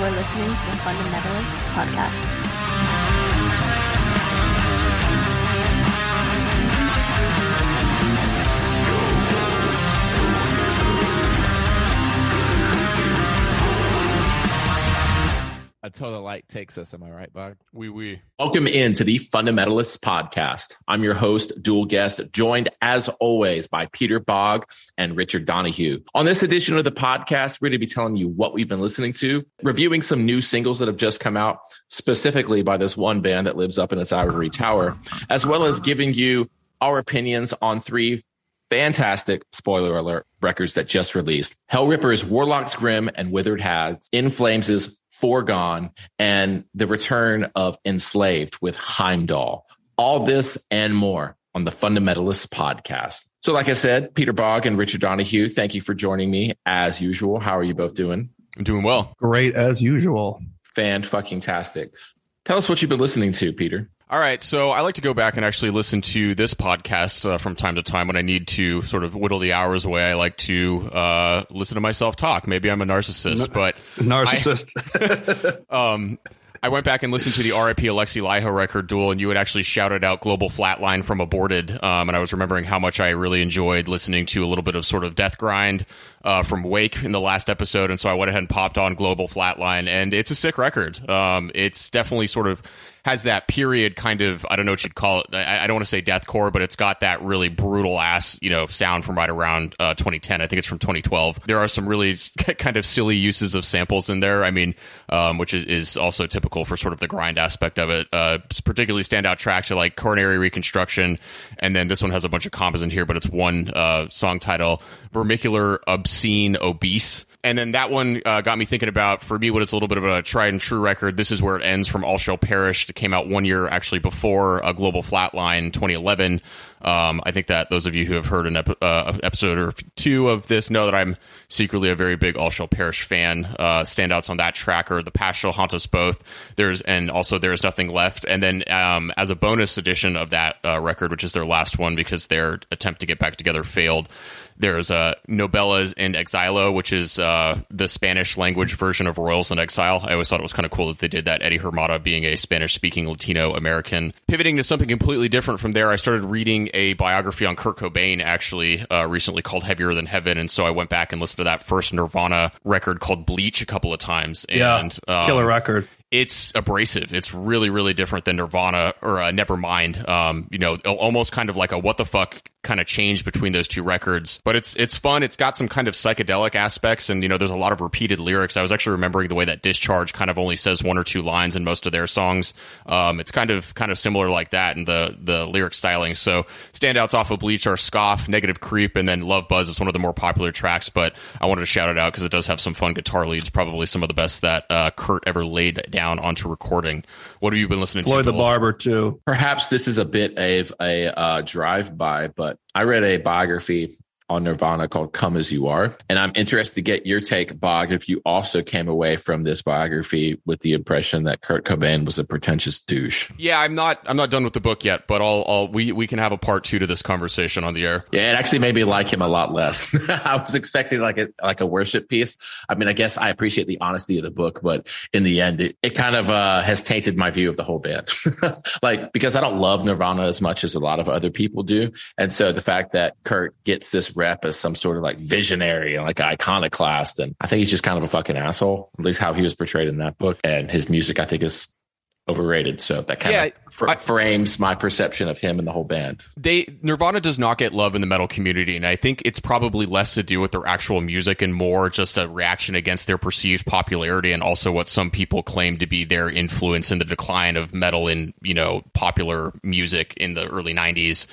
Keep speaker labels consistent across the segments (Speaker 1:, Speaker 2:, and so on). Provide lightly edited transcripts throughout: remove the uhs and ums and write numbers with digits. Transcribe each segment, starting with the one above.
Speaker 1: are listening to the Fundamentalist Podcast.
Speaker 2: Until the light takes us. Am I right, Bug?
Speaker 3: Oui.
Speaker 4: Welcome into the Fundamentalists Podcast. I'm your host, dual guest, joined as always by Peter Bog and Richard Donahue. On this edition of the podcast, we're going to be telling you what we've been listening to, reviewing some new singles that have just come out, specifically by this one band that lives up in its ivory tower, as well as giving you our opinions on three fantastic, spoiler alert, records that just released. Hellripper's Warlock's Grim and Withered Hags, In Flames' Foregone, and the return of Enslaved with Heimdall. All this and more on the Fundamentalists Podcast. So like I said, Peter Bog and Richard Donahue, thank you for joining me as usual. How are you both doing?
Speaker 3: I'm doing well.
Speaker 5: Great as usual.
Speaker 4: Fan-fucking-tastic. Tell us what you've been listening to, Peter.
Speaker 3: All right, so I like to go back and actually listen to this podcast from time to time when I need to sort of whittle the hours away. I like to listen to myself talk. Maybe I'm a narcissist, but
Speaker 5: narcissist.
Speaker 3: I went back and listened to the R.I.P. Alexi Laiho record, Duel, and you had actually shouted out Global Flatline from Aborted, and I was remembering how much I really enjoyed listening to a little bit of sort of Death Grind from Wake in the last episode, and so I went ahead and popped on Global Flatline, and it's a sick record. It's definitely sort of has that period kind of, I don't know what you'd call it. I don't want to say deathcore, but it's got that really brutal ass, sound from right around 2010. I think it's from 2012. There are some really kind of silly uses of samples in there. I mean, which is also typical for sort of the grind aspect of it. Particularly standout tracks are like Coronary Reconstruction. And then this one has a bunch of combos in here, but it's one song title, Vermicular Obscene Obese. And then that one got me thinking about, for me, what is a little bit of a tried and true record. This is Where It Ends from All Shall Perish. It came out 1 year actually before Global Flatline 2011. I think that those of you who have heard an episode or two of this know that I'm secretly a very big All Shall Perish fan. Standouts on that track are The Past Shall Haunt Us Both. There's Nothing Left. And then as a bonus edition of that record, which is their last one because their attempt to get back together failed, there's Nobelas in Exilo, which is the Spanish language version of Royals in Exile. I always thought it was kind of cool that they did that, Eddie Hermada being a Spanish-speaking Latino-American. Pivoting to something completely different from there, I started reading a biography on Kurt Cobain, actually, recently called Heavier Than Heaven, and so I went back and listened to that first Nirvana record called Bleach a couple of times. And,
Speaker 5: killer record.
Speaker 3: It's abrasive. It's really, really different than Nirvana or Nevermind. Almost kind of like a what the fuck kind of change between those two records. But it's fun. It's got some kind of psychedelic aspects, and there's a lot of repeated lyrics. I was actually remembering the way that Discharge kind of only says one or two lines in most of their songs. It's kind of similar like that in the lyric styling. So standouts off of Bleach are Scoff, Negative Creep, and then Love Buzz is one of the more popular tracks. But I wanted to shout it out because it does have some fun guitar leads. Probably some of the best that Kurt ever laid down onto recording. What have you been listening to?
Speaker 5: Floyd the Barber too.
Speaker 4: Perhaps this is a bit of a drive-by, but I read a biography on Nirvana called Come As You Are, and I'm interested to get your take, Bog, if you also came away from this biography with the impression that Kurt Cobain was a pretentious douche.
Speaker 3: Yeah, I'm not done with the book yet, but we can have a part 2 to this conversation on the air.
Speaker 4: Yeah, it actually made me like him a lot less. I was expecting like a worship piece. I mean, I guess I appreciate the honesty of the book, but in the end, it kind of has tainted my view of the whole band. Because I don't love Nirvana as much as a lot of other people do, and so the fact that Kurt gets this rep as some sort of like visionary and like iconoclast, and I think he's just kind of a fucking asshole, at least how he was portrayed in that book. And his music, I think, is overrated. So that kind of frames my perception of him and the whole band.
Speaker 3: Nirvana does not get love in the metal community, and I think it's probably less to do with their actual music and more just a reaction against their perceived popularity, and also what some people claim to be their influence in the decline of metal in popular music in the early 90s.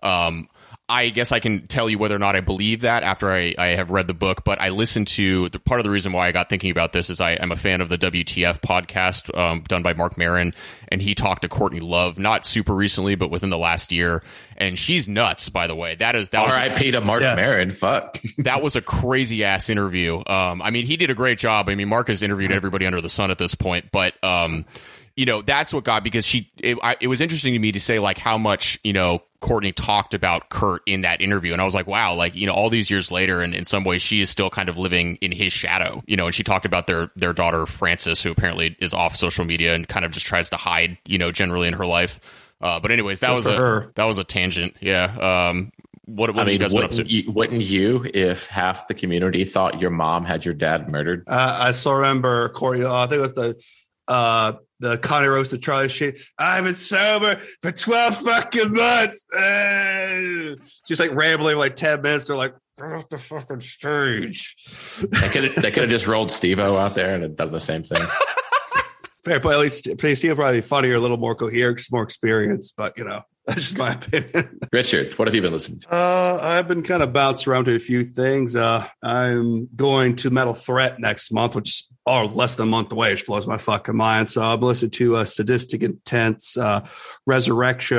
Speaker 3: I guess I can tell you whether or not I believe that after I have read the book, but I listened to part of the reason why I got thinking about this is I'm a fan of the WTF podcast done by Mark Maron, and he talked to Courtney Love, not super recently, but within the last year. And she's nuts, by the way. That was
Speaker 4: R.I.P. to Mark Maron. Fuck.
Speaker 3: That was a crazy ass interview. I mean, he did a great job. I mean, Mark has interviewed everybody under the sun at this point, but that's what got, because it was interesting to me to say like how much, Courtney talked about Kurt in that interview. And I was like, wow, like, you know, all these years later, and in some ways she is still kind of living in his shadow, you know, and she talked about their daughter, Frances, who apparently is off social media and kind of just tries to hide, you know, generally in her life. But anyways, that was a tangent. Yeah. What you guys been up to?
Speaker 4: Wouldn't you if half the community thought your mom had your dad murdered?
Speaker 5: I still remember Courtney. I think it was the Connie Roasted Charlie Sheen. I've been sober for 12 fucking months. She's like rambling like 10 minutes. They're like, get off the fucking stage.
Speaker 4: They could have just rolled Steve-O out there and done the same thing.
Speaker 5: Fair, but at least Steve probably funnier, a little more coherent, more experience. But you know, that's just my opinion.
Speaker 4: Richard, what have you been listening to?
Speaker 5: I've been kind of bouncing around to a few things. I'm going to Metal Threat next month, which is less than a month away, which blows my fucking mind. So I've listened to Sadistic Intents, Resurrection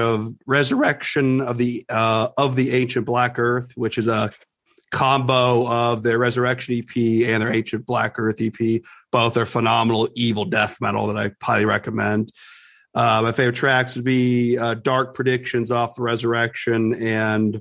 Speaker 5: of the Ancient Black Earth, which is a combo of their Resurrection EP and their Ancient Black Earth EP. Both are phenomenal evil death metal that I highly recommend. My favorite tracks would be Dark Predictions off the Resurrection and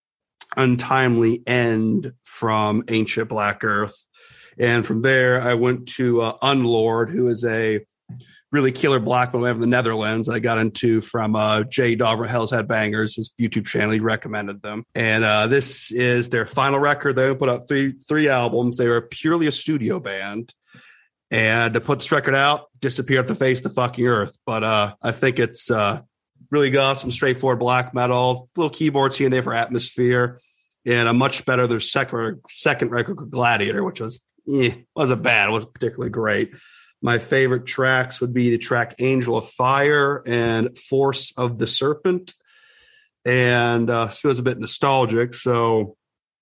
Speaker 5: Untimely End from Ancient Black Earth. And from there, I went to Unlord, who is a really killer black metal in the Netherlands. I got into from Jay Dogger, Hell's Headbangers, his YouTube channel. He recommended them. And this is their final record. They put out three albums. They were purely a studio band. And to put this record out, disappear off the face of the fucking earth. But I think it's really awesome, straightforward black metal, little keyboards here and there for atmosphere, and a much better their second record, Gladiator, which wasn't bad. It wasn't particularly great. My favorite tracks would be the track Angel of Fire and Force of the Serpent. And feels a bit nostalgic. So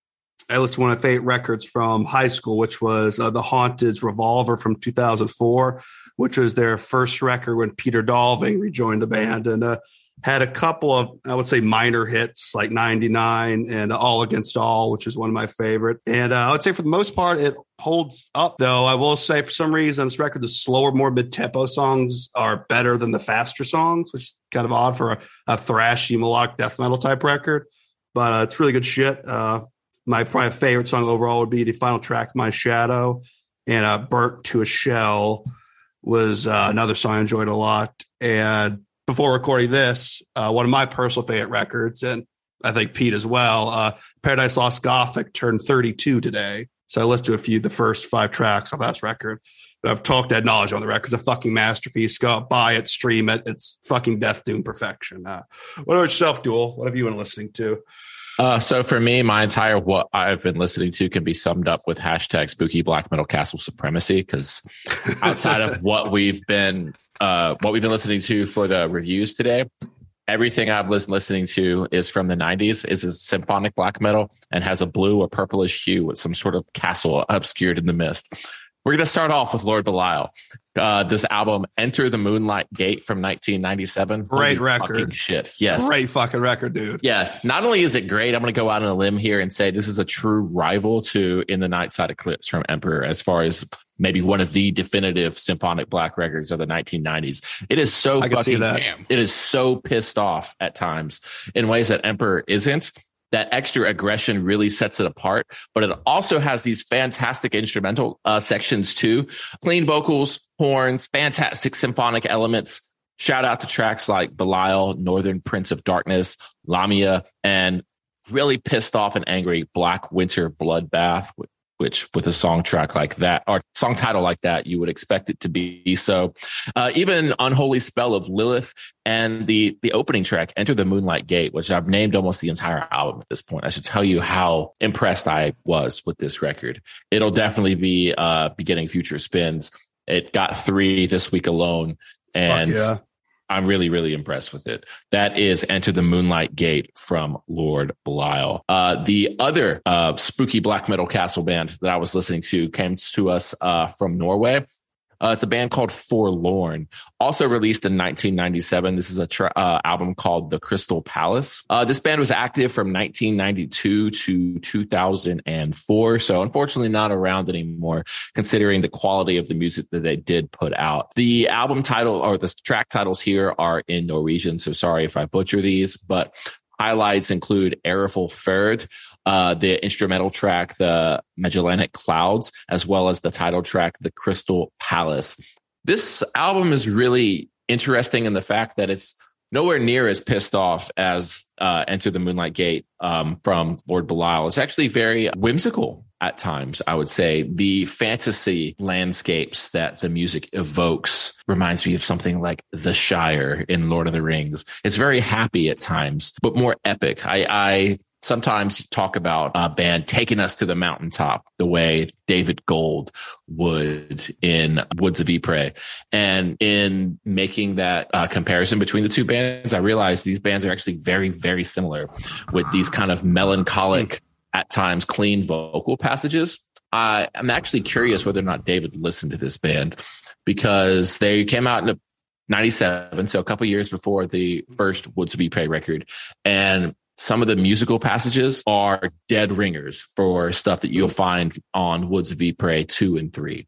Speaker 5: I listened to one of my favorite records from high school, which was The Haunted's Revolver from 2004, which was their first record when Peter Dolving rejoined the band, and had a couple of, I would say, minor hits like 99 and All Against All, which is one of my favorite. And I would say for the most part, it holds up, though. I will say for some reason, this record, the slower, more mid-tempo songs are better than the faster songs, which is kind of odd for a thrashy, melodic death metal type record. But it's really good shit. My probably favorite song overall would be the final track, My Shadow, and Burnt to a Shell was another song I enjoyed a lot. And before recording this, one of my personal favorite records, and I think Pete as well, Paradise Lost Gothic turned 32 today. So I listened to the first 5 tracks of that record. I've talked ad nauseam on the record. It's a fucking masterpiece. Go out, buy it, stream it. It's fucking Death Doom perfection. What about yourself, Duel? What have you been listening to?
Speaker 4: So for me, my entire what I've been listening to can be summed up with hashtag spooky black metal castle supremacy. Because outside of what we've been listening to for the reviews today, everything I've listening to is from the 90s, is a symphonic black metal and has a blue or purplish hue with some sort of castle obscured in the mist. We're going to start off with Lord Belial. This album, Enter the Moonlight Gate from 1997.
Speaker 5: Great
Speaker 4: Holy
Speaker 5: record.
Speaker 4: Fucking shit. Yes.
Speaker 5: Great fucking record, dude.
Speaker 4: Yeah. Not only is it great, I'm going to go out on a limb here and say this is a true rival to In the Nightside Eclipse from Emperor, as far as maybe one of the definitive symphonic black records of the 1990s. It is so fucking, it is so pissed off at times in ways that Emperor isn't. That extra aggression really sets it apart, but it also has these fantastic instrumental sections too. Clean vocals, horns, fantastic symphonic elements. Shout out to tracks like Belial, Northern Prince of Darkness, Lamia, and really pissed off and angry Black Winter Bloodbath, which with a song track like that, or song title like that, you would expect it to be. So even Unholy Spell of Lilith and the opening track, Enter the Moonlight Gate, which I've named almost the entire album at this point. I should tell you how impressed I was with this record. It'll definitely be getting future spins. It got 3 this week alone. And yeah. I'm really, really impressed with it. That is Enter the Moonlight Gate from Lord Belial. The other spooky black metal castle band that I was listening to came to us from Norway. It's a band called Forlorn, also released in 1997. This is a album called The Crystal Palace. This band was active from 1992 to 2004. So unfortunately not around anymore, considering the quality of the music that they did put out. The album title or the track titles here are in Norwegian. So sorry if I butcher these, but Highlights include Erful Ferd, the instrumental track, The Magellanic Clouds, as well as the title track, The Crystal Palace. This album is really interesting in the fact that it's nowhere near as pissed off as Enter the Moonlight Gate from Lord Belial. It's actually very whimsical at times, I would say. The fantasy landscapes that the music evokes reminds me of something like The Shire in Lord of the Rings. It's very happy at times, but more epic. I sometimes talk about a band taking us to the mountaintop the way David Gold would in Woods of Ypres. And in making that comparison between the two bands, I realized these bands are actually very, very similar with these kind of melancholic, at times clean vocal passages. I'm actually curious whether or not David listened to this band, because they came out in 97, so a couple years before the first Woods of Ypres record. And some of the musical passages are dead ringers for stuff that you'll find on Woods of Ypres 2 and 3.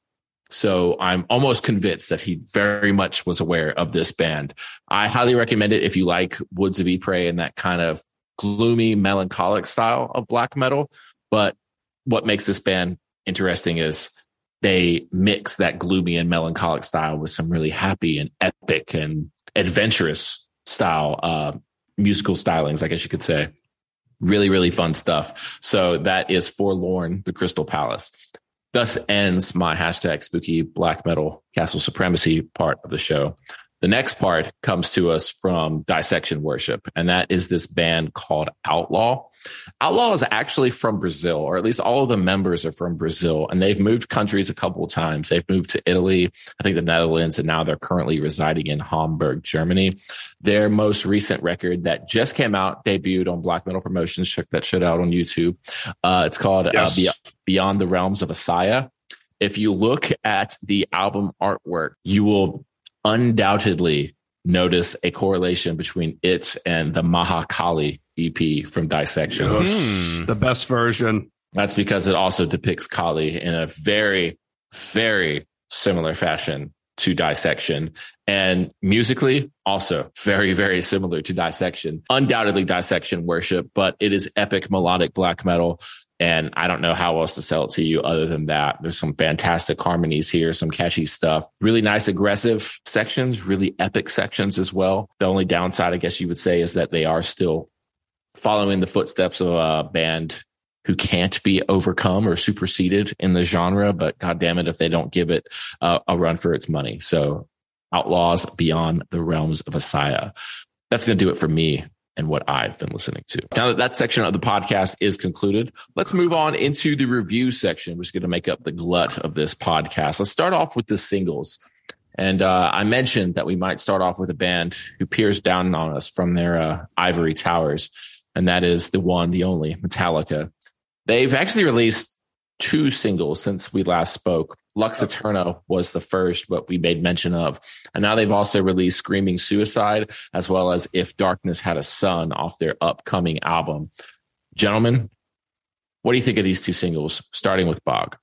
Speaker 4: So I'm almost convinced that he very much was aware of this band. I highly recommend it if you like Woods of Ypres and that kind of gloomy, melancholic style of black metal. But what makes this band interesting is they mix that gloomy and melancholic style with some really happy and epic and adventurous style musical stylings, I guess you could say. Really, really fun stuff. So that is Forlorn, The Crystal Palace. Thus ends my hashtag spooky black metal castle supremacy part of the show. The next part comes to us from Dissection Worship, and that is this band called Outlaw. Outlaw is actually from Brazil, or at least all of the members are from Brazil, and they've moved countries a couple of times. They've moved to Italy, I think the Netherlands, and now they're currently residing in Hamburg, Germany. Their most recent record that just came out, debuted on Black Metal Promotions. Check that shit out on YouTube. It's called Beyond the Realms of Asaya. If you look at the album artwork, you will undoubtedly notice a correlation between it and the Mahakali EP from Dissection.
Speaker 5: The best version.
Speaker 4: That's because it also depicts Kali in a very, very similar fashion to Dissection. And musically, also very, very similar to Dissection. Undoubtedly Dissection Worship, but it is epic melodic black metal. And I don't know how else to sell it to you other than that. There's some fantastic harmonies here, some catchy stuff, really nice aggressive sections, really epic sections as well. The only downside, I guess you would say, is that they are still following the footsteps of a band who can't be overcome or superseded in the genre. But God damn it, if they don't give it a run for its money. So Outlaws, Beyond the Realms of Asaya. That's going to do it for me and what I've been listening to. Now that that section of the podcast is concluded, let's move on into the review section, which is going to make up the glut of this podcast. Let's start off with the singles. And I mentioned that we might start off with a band who peers down on us from their ivory towers, and that is the one, the only, Metallica. They've actually released 2 singles since we last spoke. Lux Eterna was the first, but we made mention of. And now they've also released Screaming Suicide, as well as If Darkness Had a Sun off their upcoming album. Gentlemen, what do you think of these 2 singles, starting with Bog?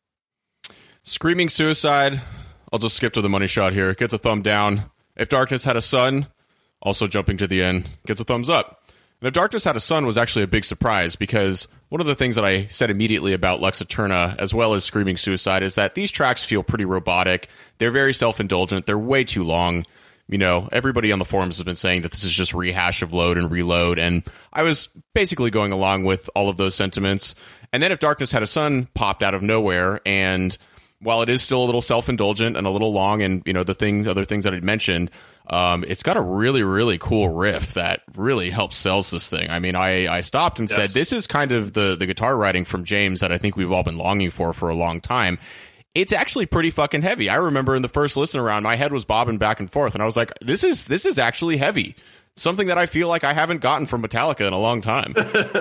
Speaker 3: Screaming Suicide, I'll just skip to the money shot here. Gets a thumb down. If Darkness Had a Sun, also jumping to the end, gets a thumbs up. And If Darkness Had a Sun was actually a big surprise, because one of the things that I said immediately about Lux Eterna, as well as Screaming Suicide, is that these tracks feel pretty robotic. They're very self-indulgent. They're way too long. You know, everybody on the forums has been saying that this is just rehash of Load and Reload, and I was basically going along with all of those sentiments. And then If Darkness Had a Sun popped out of nowhere, and while it is still a little self-indulgent and a little long, and, you know, other things that I'd mentioned, it's got a really, really cool riff that really helps sells this thing. I mean, I stopped and said, this is kind of the guitar writing from James that I think we've all been longing for a long time. It's actually pretty fucking heavy. I remember in the first listen around, my head was bobbing back and forth, and I was like, this is actually heavy. Something that I feel like I haven't gotten from Metallica in a long time.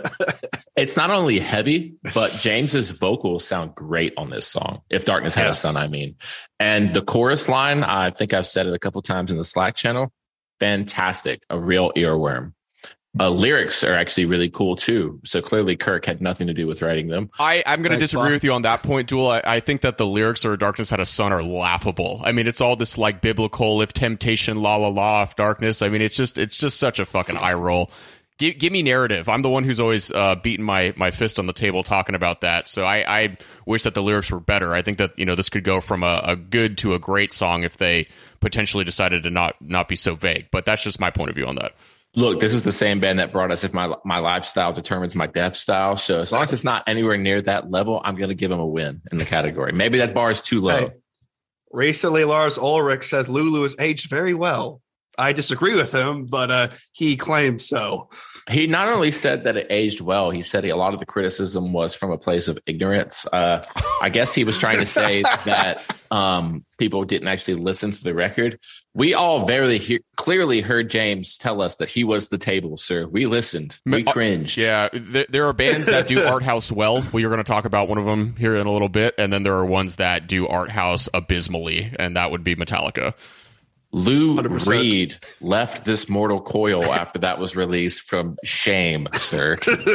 Speaker 4: It's not only heavy, but James's vocals sound great on this song. If Darkness Had a Sun, I mean. And the chorus line, I think I've said it a couple times in the Slack channel, fantastic, a real earworm. Lyrics are actually really cool too. So clearly Kirk had nothing to do with writing them.
Speaker 3: I'm going to disagree with you on that point, Duel. I think that the lyrics of Darkness Had a Sun are laughable. I mean, it's all this like biblical, if temptation, la la la, if darkness. I mean, it's just such a fucking eye roll. Give me narrative. I'm the one who's always beating my fist on the table talking about that. So I wish that the lyrics were better. I think that this could go from a good to a great song if they potentially decided to not be so vague. But that's just my point of view on that.
Speaker 4: Look, this is the same band that brought us If My Lifestyle Determines My Death Style. So as long as it's not anywhere near that level, I'm going to give them a win in the category. Maybe that bar is too low.
Speaker 5: Hey, recently, Lars Ulrich says Lulu has aged very well. I disagree with him, but he claims so.
Speaker 4: He not only said that it aged well, he said a lot of the criticism was from a place of ignorance. I guess he was trying to say that people didn't actually listen to the record. We all very clearly heard James tell us that he was the table, sir. We listened. We cringed.
Speaker 3: Yeah, there are bands that do art house well. We are going to talk about one of them here in a little bit. And then there are ones that do art house abysmally, and that would be Metallica.
Speaker 4: Lou 100%. Reed left this mortal coil after that was released from shame, sir.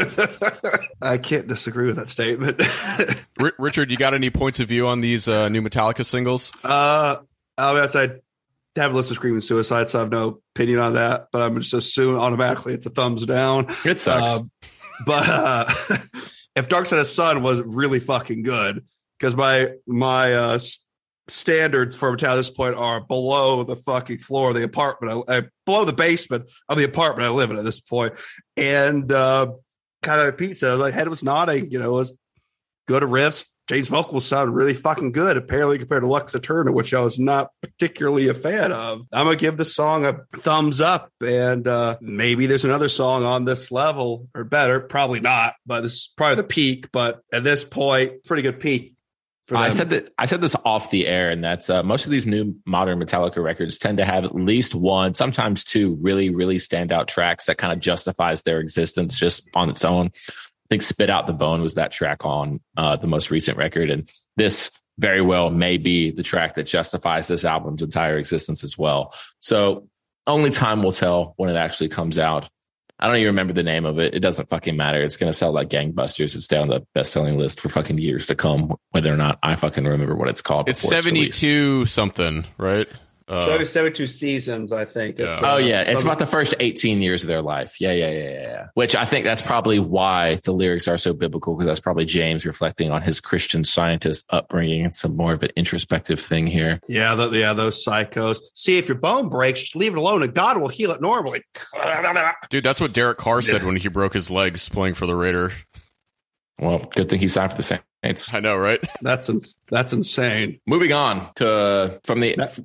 Speaker 5: I can't disagree with that statement.
Speaker 3: Richard, you got any points of view on these new Metallica singles?
Speaker 5: I haven't listened to Screaming Suicide, so I have no opinion on that, but I'm just assume automatically it's a thumbs down.
Speaker 4: It sucks.
Speaker 5: But if Dark Side of the Sun was really fucking good, because my standards for Metallica at this point are below the fucking floor of the apartment, below the basement of the apartment I live in at this point. And kind of Pete said, like, head was nodding, it was good riffs. James' vocals sound really fucking good, apparently, compared to Lux Eterna, which I was not particularly a fan of. I'm going to give this song a thumbs up, and maybe there's another song on this level or better. Probably not, but this is probably the peak. But at this point, pretty good peak.
Speaker 4: I said this off the air, and that's most of these new modern Metallica records tend to have at least one, sometimes two really, really standout tracks that kind of justifies their existence just on its own. I think Spit Out the Bone was that track on the most recent record, and this very well may be the track that justifies this album's entire existence as well. So only time will tell when it actually comes out. I don't even remember the name of it. It doesn't fucking matter. It's going to sell like gangbusters and stay on the best-selling list for fucking years to come, whether or not I fucking remember what it's called.
Speaker 3: It's 72 something, right?
Speaker 5: 72 seasons, I think.
Speaker 3: Yeah.
Speaker 4: It's about the first 18 years of their life. Yeah. Which I think that's probably why the lyrics are so biblical, because that's probably James reflecting on his Christian Scientist upbringing. It's some more of an introspective thing here.
Speaker 5: Yeah, those psychos. See, if your bone breaks, just leave it alone and God will heal it normally.
Speaker 3: Dude, that's what Derek Carr said when he broke his legs playing for the Raiders.
Speaker 4: Well, good thing he signed for the Saints.
Speaker 3: I know, right?
Speaker 5: That's insane.
Speaker 4: Moving on from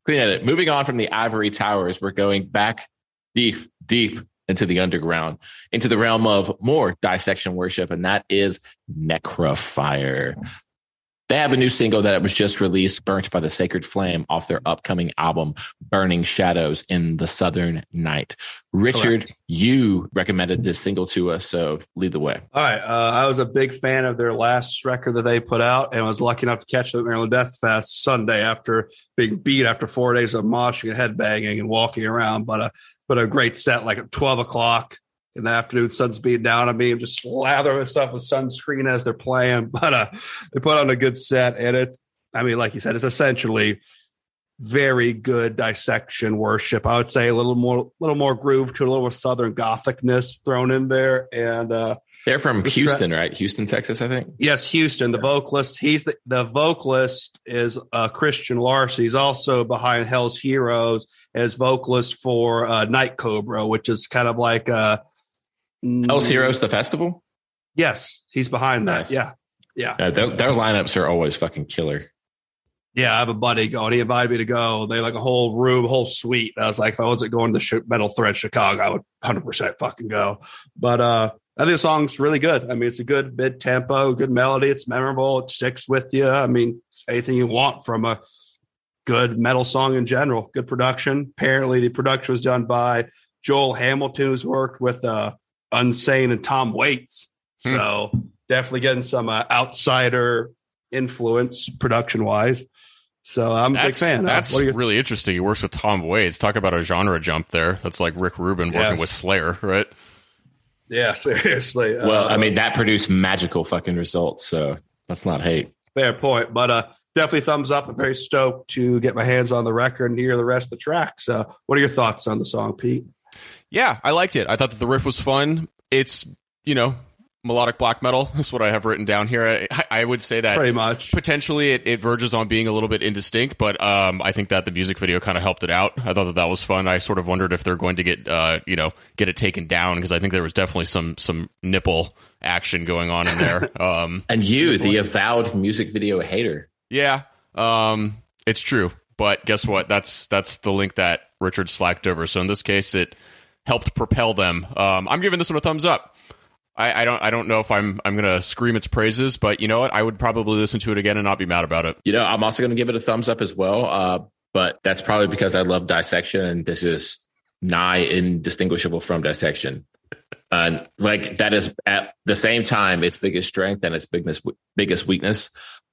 Speaker 4: the ivory towers, we're going back deep into the underground, into the realm of more dissection worship, and that is Necrofire. They have a new single that was just released, Burnt by the Sacred Flame, off their upcoming album, Burning Shadows in the Southern Night. Richard, correct. You recommended this single to us, so lead the way.
Speaker 5: All right. I was a big fan of their last record that they put out, and was lucky enough to catch it at Maryland Death Fest Sunday after being beat after 4 days of moshing and headbanging and walking around. But a great set, like at 12 o'clock. In the afternoon, sun's beating down on me. I'm just slathering myself with sunscreen as they're playing. But they put on a good set, and like you said, it's essentially very good dissection worship. I would say a little more groove to a little more Southern Gothicness thrown in there. And
Speaker 4: they're from Houston, right? Houston, Texas, I think.
Speaker 5: Yes, Houston. The vocalist, the vocalist is Christian Larson. He's also behind Hell's Heroes as vocalist for Night Cobra, which is kind of like
Speaker 4: Hell's Heroes, the festival?
Speaker 5: Yes, he's behind that.
Speaker 4: Nice.
Speaker 5: Yeah.
Speaker 4: Their lineups are always fucking killer.
Speaker 5: Yeah, I have a buddy going. He invited me to go. They like a whole room, a whole suite. And I was like, if I wasn't going to Metal Threat Chicago, I would 100% fucking go. But I think the song's really good. I mean, it's a good mid-tempo, good melody. It's memorable. It sticks with you. I mean, it's anything you want from a good metal song in general. Good production. Apparently, the production was done by Joel Hamilton, who's worked with Unsane and Tom Waits. So definitely getting some outsider influence production-wise. So I'm a big fan.
Speaker 3: That's really interesting. He works with Tom Waits. Talk about a genre jump there. That's like Rick Rubin working with Slayer, right?
Speaker 5: Yeah, seriously.
Speaker 4: Well, I mean, that produced magical fucking results, so let's not hate.
Speaker 5: Fair point. But definitely thumbs up. I'm very stoked to get my hands on the record and hear the rest of the tracks. What are your thoughts on the song, Pete?
Speaker 3: Yeah, I liked it. I thought that the riff was fun. It's, melodic black metal. That's what I have written down here. I would say that
Speaker 5: Pretty much.
Speaker 3: potentially it verges on being a little bit indistinct, but I think that the music video kind of helped it out. I thought that was fun. I sort of wondered if they're going to get it taken down, because I think there was definitely some nipple action going on in there.
Speaker 4: And you, the avowed music video hater.
Speaker 3: Yeah, it's true. But guess what? That's the link that Richard slacked over. So in this case, it helped propel them. I'm giving this one a thumbs up. I don't know if I'm gonna scream its praises, but you know what? I would probably listen to it again and not be mad about it.
Speaker 4: I'm also going to give it a thumbs up as well. But that's probably because I love Dissection, and this is nigh indistinguishable from Dissection. That is at the same time its biggest strength and its biggest weakness.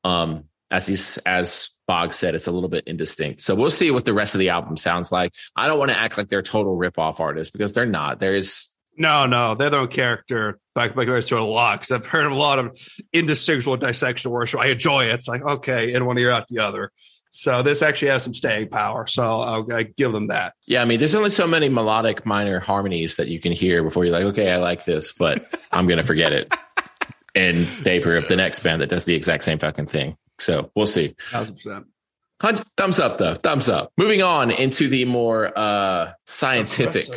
Speaker 4: As Bog said, it's a little bit indistinct. So we'll see what the rest of the album sounds like. I don't want to act like they're total ripoff artists, because they're not.
Speaker 5: No, they're their own character. Back to a lot, because I've heard of a lot of indistinguishable Dissection worship. I enjoy it. It's like, okay, in one ear out the other. So this actually has some staying power. So I give them that.
Speaker 4: Yeah, I mean, there's only so many melodic minor harmonies that you can hear before you're like, okay, I like this, but I'm going to forget it in favor of the next band that does the exact same fucking thing. So we'll see.
Speaker 5: 1,000%.
Speaker 4: Thumbs up, though. Thumbs up. Moving on into the more scientific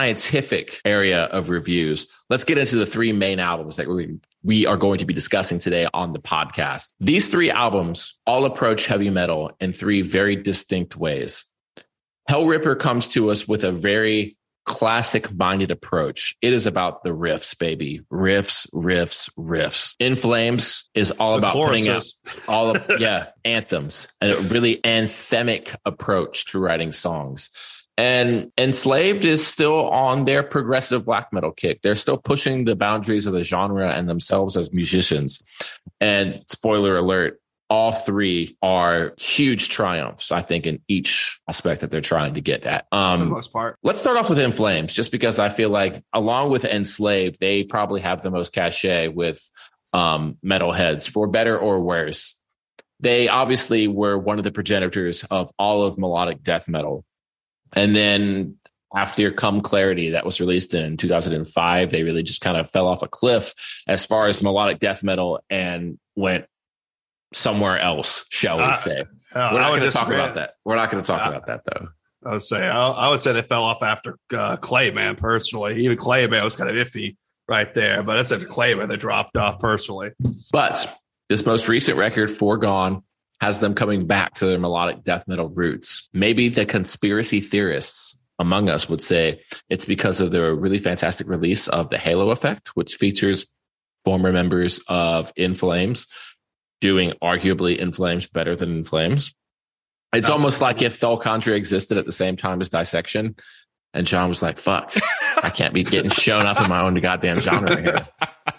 Speaker 4: area of reviews. Let's get into the three main albums that we are going to be discussing today on the podcast. These three albums all approach heavy metal in three very distinct ways. Hellripper comes to us with a very classic-minded approach. It is about the riffs, baby. Riffs. In Flames is all about putting out all of anthems, and a really anthemic approach to writing songs. And Enslaved is still on their progressive black metal kick. They're still pushing the boundaries of the genre and themselves as musicians. And spoiler alert, all three are huge triumphs, I think, in each aspect that they're trying to get at.
Speaker 5: For the most part.
Speaker 4: Let's start off with In Flames, just because I feel like, along with Enslaved, they probably have the most cachet with metalheads, for better or worse. They obviously were one of the progenitors of all of melodic death metal. And then after Come Clarity, that was released in 2005, they really just kind of fell off a cliff as far as melodic death metal and went somewhere else, shall we say. We're not going to talk about that. We're not going to talk about that, though.
Speaker 5: I would say they fell off after Clayman, personally. Even Clayman was kind of iffy right there, but it's after Clayman they dropped off, personally.
Speaker 4: But this most recent record, Foregone, has them coming back to their melodic death metal roots. Maybe the conspiracy theorists among us would say it's because of the really fantastic release of The Halo Effect, which features former members of In Flames doing arguably In Flames better than In Flames. It's almost like if Thelcontra existed at the same time as Dissection, and John was like, fuck, I can't be getting shown up in my own goddamn genre here.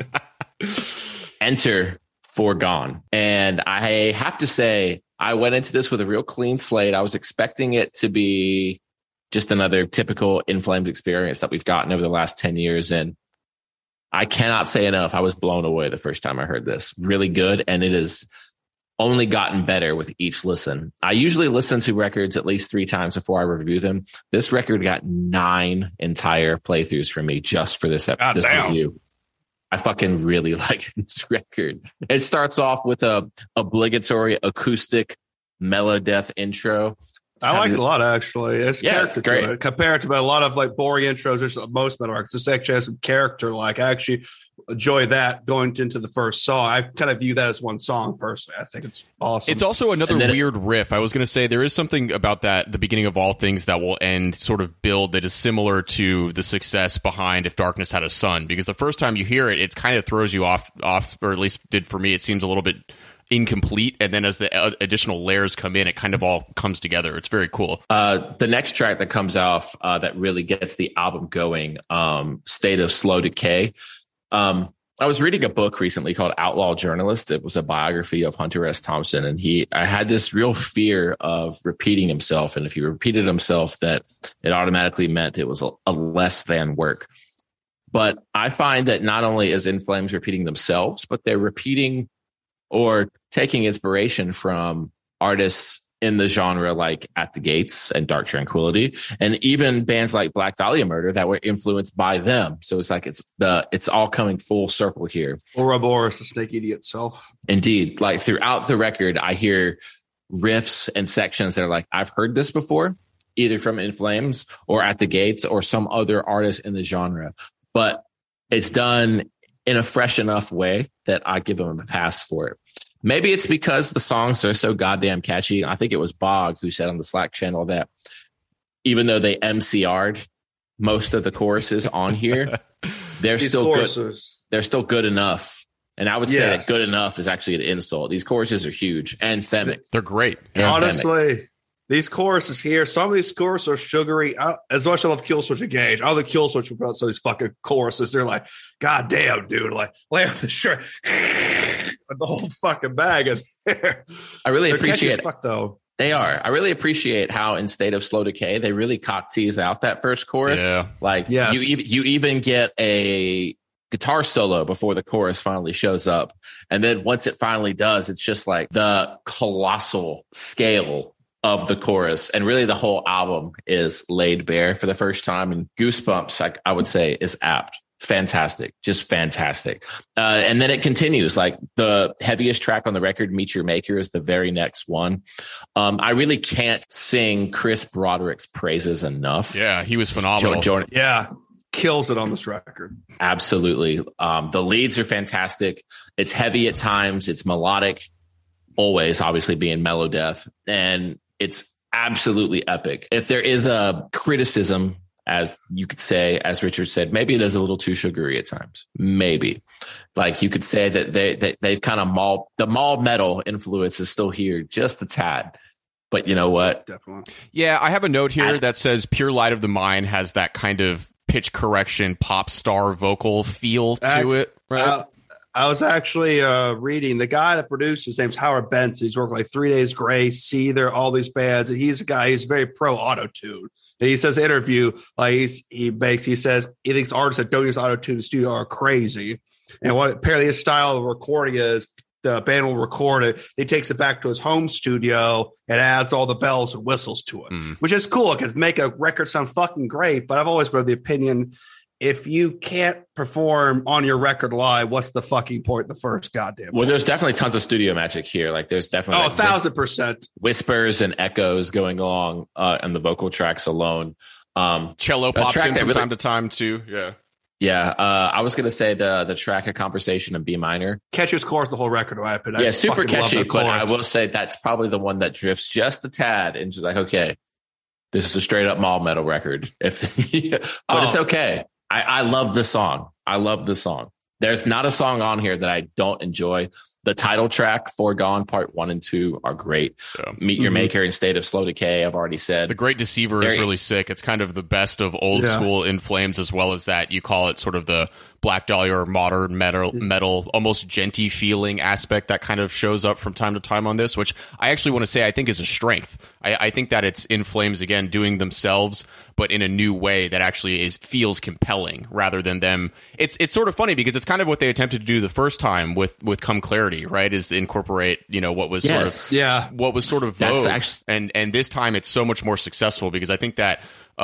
Speaker 4: Enter Foregone. And I have to say, I went into this with a real clean slate. I was expecting it to be just another typical In Flames experience that we've gotten over the last 10 years. And I cannot say enough. I was blown away the first time I heard this. Really good. And it has only gotten better with each listen. I usually listen to records at least 3 times before I review them. This record got 9 entire playthroughs from me just for this review. I fucking really like this record. It starts off with a obligatory acoustic Melodeath intro.
Speaker 5: I like it a lot, actually. It's character
Speaker 4: great.
Speaker 5: to it, compared to a lot of like boring intros or most metal records. This actually has some character. Like, I actually enjoy that going into the first song. I kind of view that as one song personally. I think it's awesome.
Speaker 3: It's also another weird riff. I was going to say there is something about that, the beginning of all things, that will end sort of build that is similar to the success behind If Darkness Had a Sun, because the first time you hear it, it kind of throws you off, or at least did for me. It seems a little bit incomplete, and then as the additional layers come in, it kind of all comes together. It's very cool.
Speaker 4: The next track that comes off that really gets the album going, State of Slow Decay. I was reading a book recently called Outlaw Journalist. It was a biography of Hunter S. Thompson, and I had this real fear of repeating himself, and if he repeated himself, that it automatically meant it was a less than work. But I find that not only is In Flames repeating themselves, but they're repeating or taking inspiration from artists in the genre, like At the Gates and Dark Tranquillity, and even bands like Black Dahlia Murder that were influenced by them. So it's like it's all coming full circle here.
Speaker 5: Ouroboros, the Snake Eating itself.
Speaker 4: Indeed, like throughout the record, I hear riffs and sections that are like, I've heard this before, either from In Flames or At the Gates or some other artist in the genre, but it's done in a fresh enough way that I give them a pass for it. Maybe it's because the songs are so goddamn catchy. I think it was Bog who said on the Slack channel that even though they MCR'd most of the choruses on here, they're still good. They're still good enough. And I would say that good enough is actually an insult. These choruses are huge. Anthemic.
Speaker 3: They're great.
Speaker 5: Honestly, these choruses here, some of these choruses are sugary. As much as I love Killswitch Engage, all the Killswitch put out some of these fucking choruses. They're like, God damn, dude. Like, lay off the shirt. The whole fucking bag in there.
Speaker 4: I really appreciate it.
Speaker 5: Fuck, though.
Speaker 4: They are. I really appreciate how in State of Slow Decay, they really cock tease out that first chorus.
Speaker 3: Yeah.
Speaker 4: Like, you even get a guitar solo before the chorus finally shows up. And then once it finally does, it's just like the colossal scale of the chorus, and really the whole album is laid bare for the first time. And Goosebumps, I would say, is apt. Fantastic, just fantastic. And then it continues. Like the heaviest track on the record, Meet Your Maker, is the very next one. I really can't sing Chris Broderick's praises enough.
Speaker 3: Yeah, he was phenomenal.
Speaker 5: Kills it on this record.
Speaker 4: Absolutely. The leads are fantastic. It's heavy at times. It's melodic, always obviously being Melodeath, and it's absolutely epic. If there is a criticism, as you could say, as Richard said, maybe it is a little too sugary at times. Maybe, like you could say that they've kind of the mall metal influence is still here just a tad. But you know what?
Speaker 5: Definitely.
Speaker 3: Yeah, I have a note here that says Pure Light of the Mind has that kind of pitch correction pop star vocal feel to it, right?
Speaker 5: I was actually reading the guy that produced, his name's Howard Benson. He's worked like 3 Days Grace, Seether, all these bands. And he's a guy, he's very pro auto-tune. And he says in an interview, like he says he thinks artists that don't use auto-tune in the studio are crazy. And what apparently his style of recording is, the band will record it. He takes it back to his home studio and adds all the bells and whistles to it, which is cool because make a record sound fucking great. But I've always been of the opinion, if you can't perform on your record live, what's the fucking point? The first goddamn.
Speaker 4: Well, there's definitely tons of studio magic here. Like there's definitely
Speaker 5: 1,000%
Speaker 4: whispers and echoes going along on the vocal tracks alone.
Speaker 3: Cello pops in from time to time too. Yeah.
Speaker 4: Yeah, I was going to say the track of Conversation in B minor.
Speaker 5: Catches chorus the whole record, in my opinion.
Speaker 4: Yeah, super catchy, but I will say that's probably the one that drifts just a tad and just like, okay, this is a straight up mall metal record. But it's okay. I love the song. I love the song. There's not a song on here that I don't enjoy. The title track, Foregone, Part 1 and 2 are great. Yeah. Meet Your Maker and State of Slow Decay, I've already said.
Speaker 3: The Great Deceiver is really sick. It's kind of the best of old school In Flames, as well as that. You call it sort of the Black Dahlia or modern metal, almost genty feeling aspect that kind of shows up from time to time on this, which I actually want to say I think is a strength. I think that it's In Flames, again, doing themselves, but in a new way that actually feels compelling rather than them. It's sort of funny because it's kind of what they attempted to do the first time with Come Clarity, right? Is incorporate, what was what was sort of vogue. And this time it's so much more successful because I think that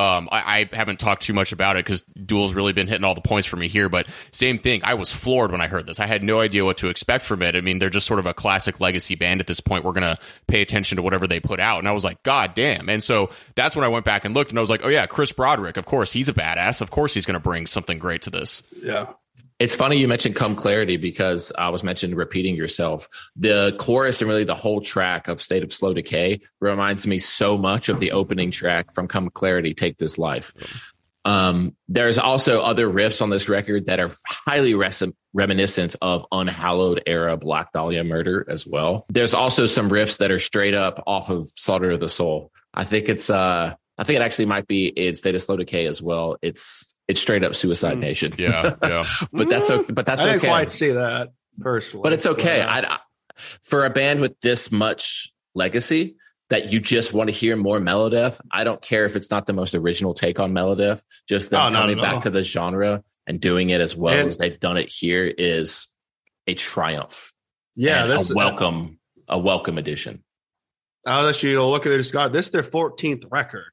Speaker 3: I haven't talked too much about it because Duel's really been hitting all the points for me here, but same thing. I was floored when I heard this. I had no idea what to expect from it. I mean, they're just sort of a classic legacy band at this point. We're going to pay attention to whatever they put out. And I was like, God damn. And so that's when I went back and looked and I was like, oh yeah, Chris Broderick. Of course, he's a badass. Of course, he's going to bring something great to this.
Speaker 5: Yeah.
Speaker 4: It's funny you mentioned Come Clarity because I was mentioned repeating yourself. The chorus and really the whole track of State of Slow Decay reminds me so much of the opening track from Come Clarity, Take This Life. There's also other riffs on this record that are highly reminiscent of Unhallowed era Black Dahlia Murder as well. There's also some riffs that are straight up off of Slaughter of the Soul. I think it actually might be in State of Slow Decay as well. It's straight up Suicide Nation.
Speaker 3: Yeah.
Speaker 4: but that's okay.
Speaker 5: I didn't quite see that personally.
Speaker 4: But it's okay. I for a band with this much legacy that you just want to hear more Melodeath, I don't care if it's not the most original take on Melodeath. Just them coming back to the genre and doing it as well as they've done it here is a triumph.
Speaker 5: Yeah,
Speaker 4: a welcome addition.
Speaker 5: I'll let you look at their discography. This is their 14th record.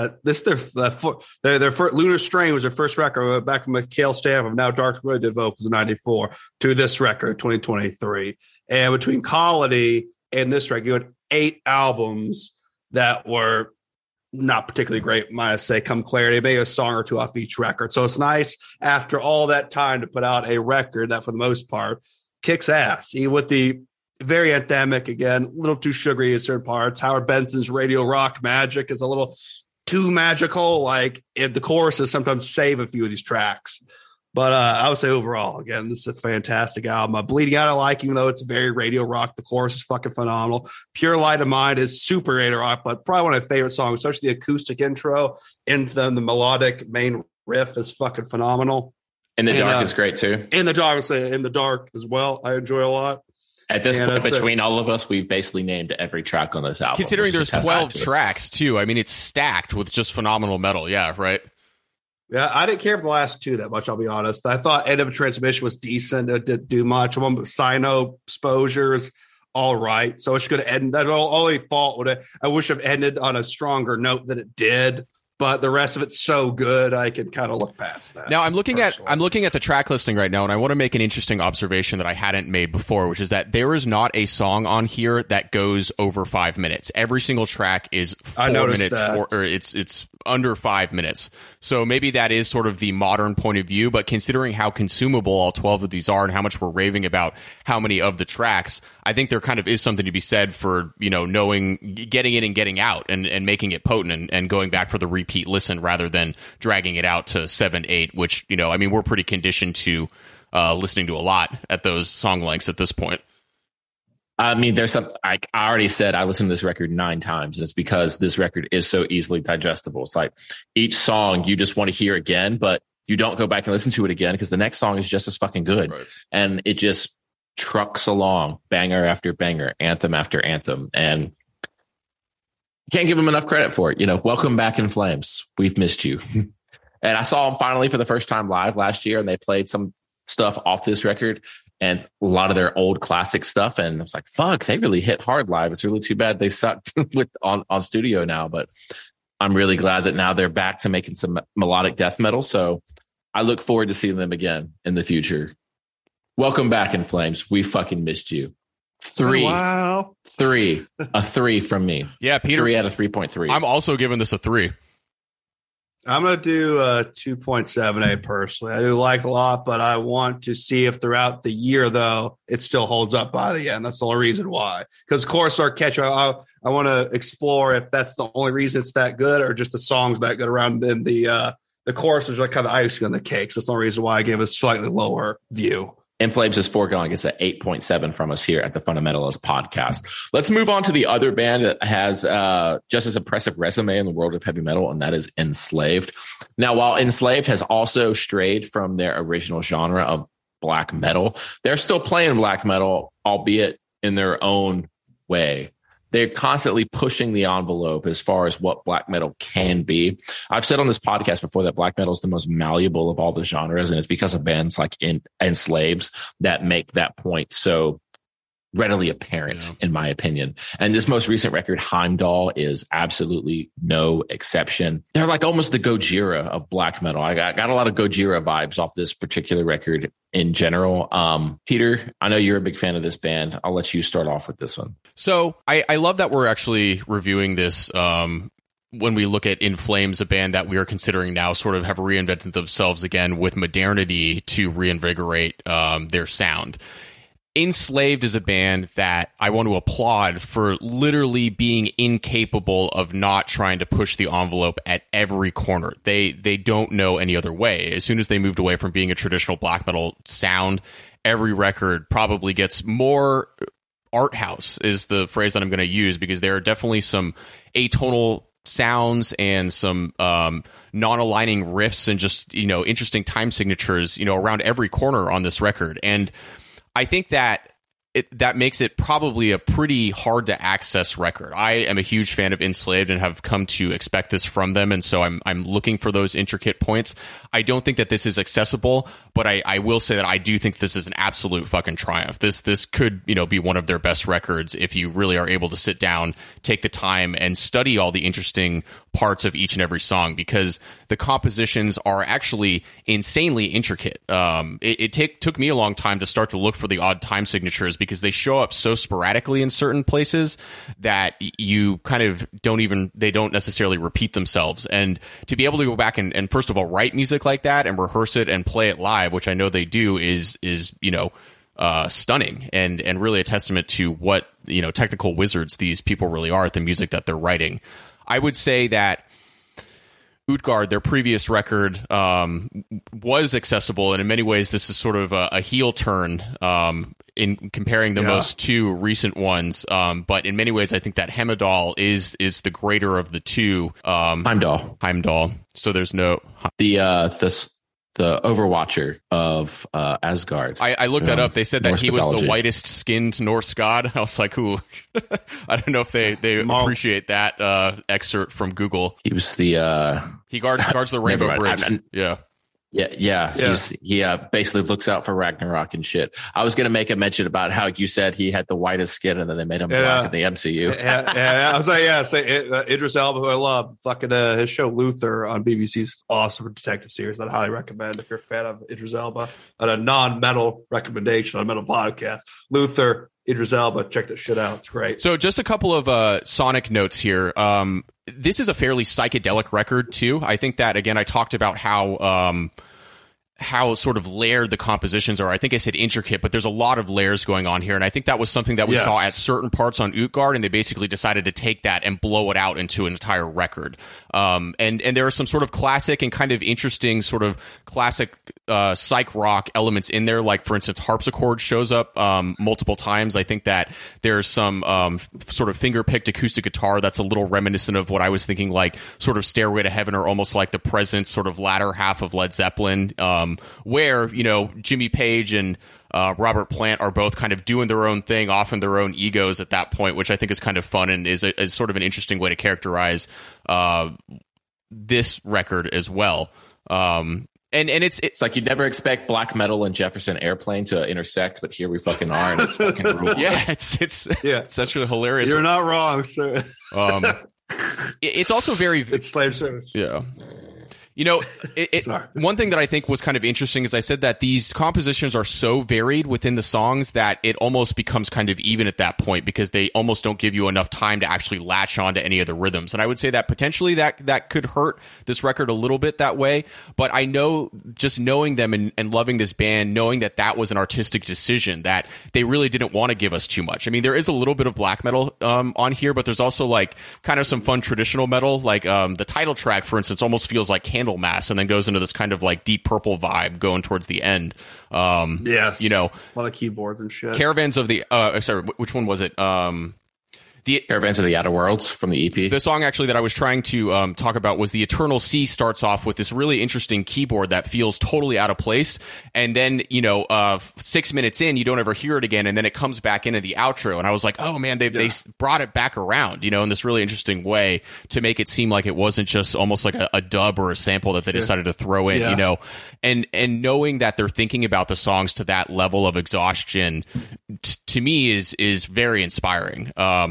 Speaker 5: Their first, Lunar Strain was their first record back when Mikhail Stanov, now Dark Red, did vocals in '94 to this record, 2023. And between Colony and this record, you had 8 albums that were not particularly great, might say. Come Clarity, maybe a song or two off each record. So it's nice after all that time to put out a record that, for the most part, kicks ass. Even with the very anthemic, again, a little too sugary in certain parts. Howard Benson's Radio Rock Magic is a little too magical. Like, the choruses sometimes save a few of these tracks. But I would say overall, again, this is a fantastic album. Bleeding Out I like, even though it's very radio rock. The chorus is fucking phenomenal. Pure Light of Mind is super radio rock, but probably one of my favorite songs, especially the acoustic intro and the melodic main riff is fucking phenomenal.
Speaker 4: In the Dark is great too.
Speaker 5: In the Dark as well, I enjoy a lot.
Speaker 4: At this point, between all of us, we've basically named every track on this album.
Speaker 3: Considering there's 12 tracks too, I mean, it's stacked with just phenomenal metal. Yeah, right.
Speaker 5: Yeah, I didn't care for the last 2 that much, I'll be honest. I thought End of Transmission was decent. It didn't do much. One with Sino Exposures, all right. So it should have ended. That only fault would have, I wish it ended on a stronger note than it did. But the rest of it's so good, I can kind of look past that.
Speaker 3: Now I'm looking at the track listing right now, and I want to make an interesting observation that I hadn't made before, which is that there is not a song on here that goes over 5 minutes. Every single track is 4 minutes, or it's under 5 minutes. So maybe that is sort of the modern point of view, but considering how consumable all 12 of these are and how much we're raving about how many of the tracks, I think there kind of is something to be said for, knowing, getting in and getting out and making it potent and going back for the repeat listen rather than dragging it out to 7, 8, which, we're pretty conditioned to listening to a lot at those song lengths at this point.
Speaker 4: I mean, there's some, I already said I listened to this record 9 times, and it's because this record is so easily digestible. It's like each song you just want to hear again, but you don't go back and listen to it again because the next song is just as fucking good. Right. And it just trucks along, banger after banger, anthem after anthem. And you can't give them enough credit for it. Welcome back In Flames. We've missed you. And I saw them finally for the first time live last year, and they played some stuff off this record and a lot of their old classic stuff. And I was like, fuck, they really hit hard live. It's really too bad they sucked on studio now, but I'm really glad that now they're back to making some melodic death metal. So I look forward to seeing them again in the future. Welcome back, In Flames. We fucking missed you. 3. Wow. 3. A 3 from me.
Speaker 3: Yeah, Peter.
Speaker 4: 3 out of 3.3.
Speaker 3: I'm also giving this a 3.
Speaker 5: I'm going to do a 2.78 personally. I do like a lot, but I want to see if throughout the year, though, it still holds up by the end. That's the only reason why. Because, of course, our catch, I want to explore if that's the only reason it's that good or just the songs that go around in the chorus is like kind of icing on the cake. So that's the only reason why I gave a slightly lower view.
Speaker 4: In Flames is foregoing. It's an 8.7 from us here at the Fundamentalist Podcast. Let's move on to the other band that has just as impressive resume in the world of heavy metal, and that is Enslaved. Now, while Enslaved has also strayed from their original genre of black metal, they're still playing black metal, albeit in their own way. They're constantly pushing the envelope as far as what black metal can be. I've said on this podcast before that black metal is the most malleable of all the genres, and it's because of bands like Enslaved that make that point so readily apparent, in my opinion. And this most recent record, Heimdall, is absolutely no exception. They're like almost the Gojira of black metal. I got a lot of Gojira vibes off this particular record in general. Peter, I know you're a big fan of this band. I'll let you start off with this one.
Speaker 3: So I love that we're actually reviewing this when we look at In Flames, a band that we are considering now sort of have reinvented themselves again with modernity to reinvigorate their sound. Enslaved is a band that I want to applaud for literally being incapable of not trying to push the envelope at every corner. They don't know any other way. As soon as they moved away from being a traditional black metal sound, every record probably gets more art house is the phrase that I'm going to use, because there are definitely some atonal sounds and some non-aligning riffs and just, interesting time signatures, around every corner on this record. And I think that that makes it probably a pretty hard to access record. I am a huge fan of Enslaved and have come to expect this from them, and so I'm looking for those intricate points. I don't think that this is accessible, but I will say that I do think this is an absolute fucking triumph. This could be one of their best records if you really are able to sit down, take the time, and study all the interesting parts of each and every song, because the compositions are actually insanely intricate. It took me a long time to start to look for the odd time signatures, because they show up so sporadically in certain places that you kind of they don't necessarily repeat themselves. And to be able to go back and first of all write music like that and rehearse it and play it live, which I know they do, is stunning and really a testament to what technical wizards these people really are at the music that they're writing. I would say that Utgard, their previous record, was accessible, and in many ways this is sort of a heel turn in comparing the most two recent ones. But in many ways, I think that Heimdall is the greater of the two. Heimdall. So there's no the Overwatcher of Asgard. I looked that up. They said that Norse he mythology. Was the whitest skinned Norse god. I was like, ooh. I don't know if they appreciate that excerpt from Google.
Speaker 4: He was the
Speaker 3: he guards the Rainbow Bridge.
Speaker 4: Yeah. He basically looks out for Ragnarok and shit. I was going to make a mention about how you said he had the whitest skin, and then they made him black in the MCU.
Speaker 5: I was like, Idris Elba, who I love, fucking his show Luther on BBC's awesome detective series that I highly recommend if you're a fan of Idris Elba. And a non-metal recommendation on a metal podcast, Luther, Idris Elba, check that shit out. It's great.
Speaker 3: So just a couple of sonic notes here. This is a fairly psychedelic record too. I think that, again, I talked about how sort of layered the compositions are. I think I said intricate, but there's a lot of layers going on here. And I think that was something that we saw at certain parts on Utgard, and they basically decided to take that and blow it out into an entire record. And there are some sort of classic and kind of interesting sort of classic psych rock elements in there. Like, for instance, harpsichord shows up multiple times. I think that there's some sort of finger-picked acoustic guitar that's a little reminiscent of what I was thinking, like sort of Stairway to Heaven, or almost like the Presence sort of latter half of Led Zeppelin, where, Jimmy Page and Robert Plant are both kind of doing their own thing, often their own egos at that point, which I think is kind of fun and is sort of an interesting way to characterize this record as well. And it's
Speaker 4: like you'd never expect black metal and Jefferson Airplane to intersect, but here we fucking are, and it's fucking cool.
Speaker 3: Yeah, it's such a hilarious.
Speaker 5: You're not wrong, sir.
Speaker 3: It's also very.
Speaker 5: It's slave service.
Speaker 3: Yeah. One thing that I think was kind of interesting is I said that these compositions are so varied within the songs that it almost becomes kind of even at that point, because they almost don't give you enough time to actually latch on to any of the rhythms. And I would say that potentially that could hurt this record a little bit that way. But I know, just knowing them and loving this band, knowing that was an artistic decision, that they really didn't want to give us too much. I mean, there is a little bit of black metal on here, but there's also like kind of some fun traditional metal. Like the title track, for instance, almost feels like Candlemass, and then goes into this kind of like Deep Purple vibe going towards the end.
Speaker 5: Yes, a lot of keyboards and shit.
Speaker 3: Caravans of the which one was it?
Speaker 4: The Caravans of the Outer Worlds from the EP.
Speaker 3: The song actually that I was trying to talk about was The Eternal Sea. Starts off with this really interesting keyboard that feels totally out of place. And then, 6 minutes in, you don't ever hear it again. And then it comes back into the outro. And I was like, oh man, they brought it back around, in this really interesting way to make it seem like it wasn't just almost like a dub or a sample that they decided to throw in, and knowing that they're thinking about the songs to that level of exhaustion to me is very inspiring.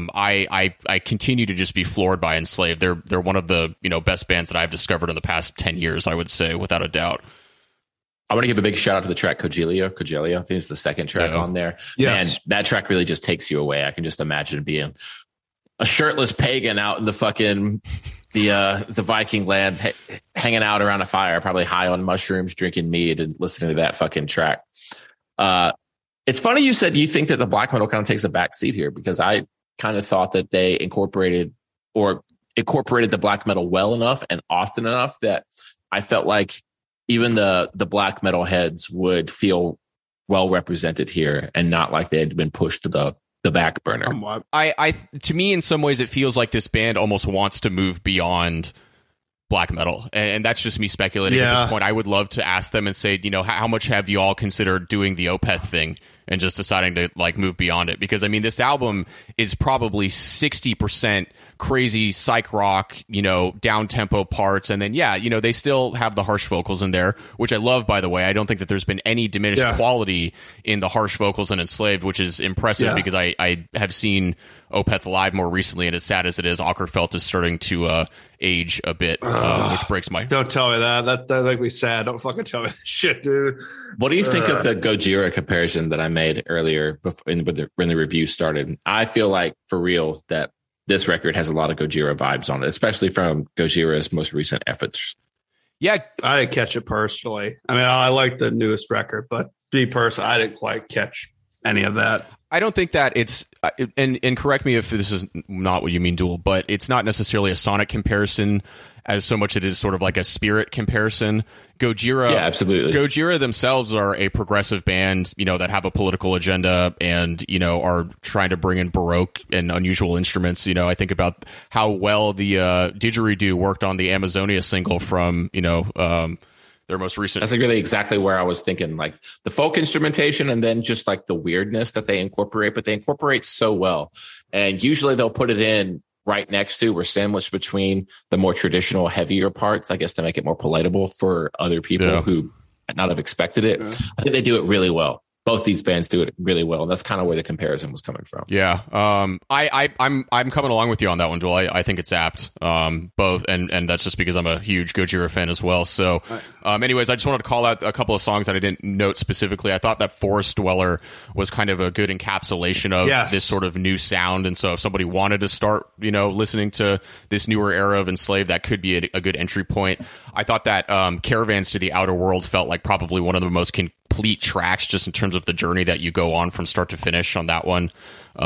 Speaker 3: I continue to just be floored by Enslaved. They're one of the best bands that I've discovered in the past 10 years, I would say, without a doubt.
Speaker 4: I want to give a big shout out to the track Cogelia. I think it's the second track on there.
Speaker 5: Yes.
Speaker 4: And that track really just takes you away. I can just imagine being a shirtless pagan out in the fucking the Viking lands, hanging out around a fire, probably high on mushrooms, drinking mead, and listening to that fucking track. It's funny you said you think that the black metal kind of takes a back seat here, because I kind of thought that they incorporated the black metal well enough and often enough that I felt like even the black metal heads would feel well represented here and not like they had been pushed to the back burner.
Speaker 3: To me, in some ways, it feels like this band almost wants to move beyond black metal, and that's just me speculating at this point. I would love to ask them and say, how much have you all considered doing the Opeth thing? and just deciding to like move beyond it. Because I mean, this album is probably 60% crazy psych rock, down tempo parts. And then, they still have the harsh vocals in there, which I love, by the way. I don't think that there's been any diminished quality in the harsh vocals in Enslaved, which is impressive because I have seen Opeth live more recently, and as sad as it is, Ockerfeld is starting to age a bit, which breaks my...
Speaker 5: Don't tell me that. That make me sad. Don't fucking tell me that shit, dude.
Speaker 4: What do you think of the Gojira comparison that I made earlier when the review started? I feel like, for real, that this record has a lot of Gojira vibes on it, especially from Gojira's most recent efforts.
Speaker 3: Yeah.
Speaker 5: I didn't catch it personally. I mean, I like the newest record, but me personally, I didn't quite catch any of that.
Speaker 3: I don't think that it's, and correct me if this is not what you mean, Duel, but it's not necessarily a sonic comparison as so much it is sort of like a spirit comparison. Gojira,
Speaker 4: yeah, absolutely.
Speaker 3: Gojira themselves are a progressive band, that have a political agenda and, are trying to bring in Baroque and unusual instruments. I think about how well the Didgeridoo worked on the Amazonia single from, their most recent.
Speaker 4: That's really exactly where I was thinking, like the folk instrumentation and then just like the weirdness that they incorporate, but they incorporate so well. And usually they'll put it in right next to or sandwiched between the more traditional, heavier parts, I guess, to make it more palatable for other people who might not have expected it. I think they do it really well. Both these bands do it really well. And that's kind of where the comparison was coming from.
Speaker 3: Yeah. I'm coming along with you on that one, Joel. I think it's apt. Both. And that's just because I'm a huge Gojira fan as well. So, anyways, I just wanted to call out a couple of songs that I didn't note specifically. I thought that Forest Dweller was kind of a good encapsulation of this sort of new sound. And so if somebody wanted to start, listening to this newer era of Enslaved, that could be a good entry point. I thought that Caravans to the Outer World felt like probably one of the most complete tracks just in terms of the journey that you go on from start to finish on that one.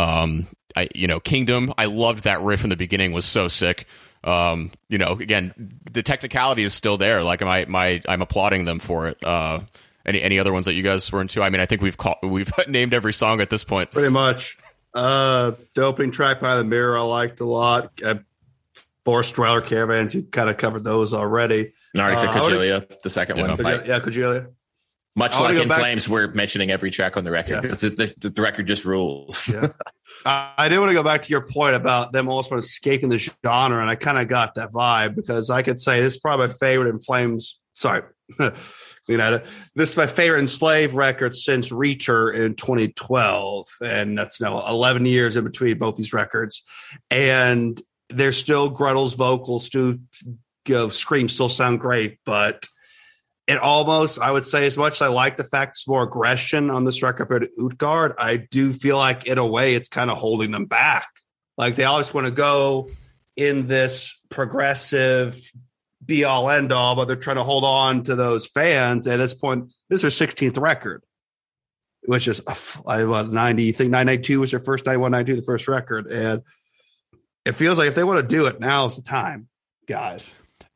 Speaker 3: Kingdom, I loved that riff in the beginning, was so sick. Again, the technicality is still there. Like I'm applauding them for it. Any other ones that you guys were into? I mean, I think we've named every song at this point.
Speaker 5: Pretty much. The opening track by The Mirror I liked a lot. Forest Dweller, Caravans, you kind of covered those already.
Speaker 4: And I already said Cogilia, the second one.
Speaker 5: Cogilia.
Speaker 4: Much like In Flames, we're mentioning every track on the record because the record just rules.
Speaker 5: Yeah. I do want to go back to your point about them almost escaping the genre, and I kind of got that vibe because I could say this is probably my favorite In Flames. Sorry. This is my favorite Enslaved record since Reacher in 2012, and that's now 11 years in between both these records. And there's still Gretel's vocals, screams still sound great, but it almost, I would say, as much as I like the fact there's more aggression on this record compared to Utgard, I do feel like in a way it's kind of holding them back. Like they always want to go in this progressive be all end all, but they're trying to hold on to those fans. At this point, this is their 16th record, which is 90. I think 992 was their first 9192, the first record, and it feels like if they want to do it, now is the time, guys.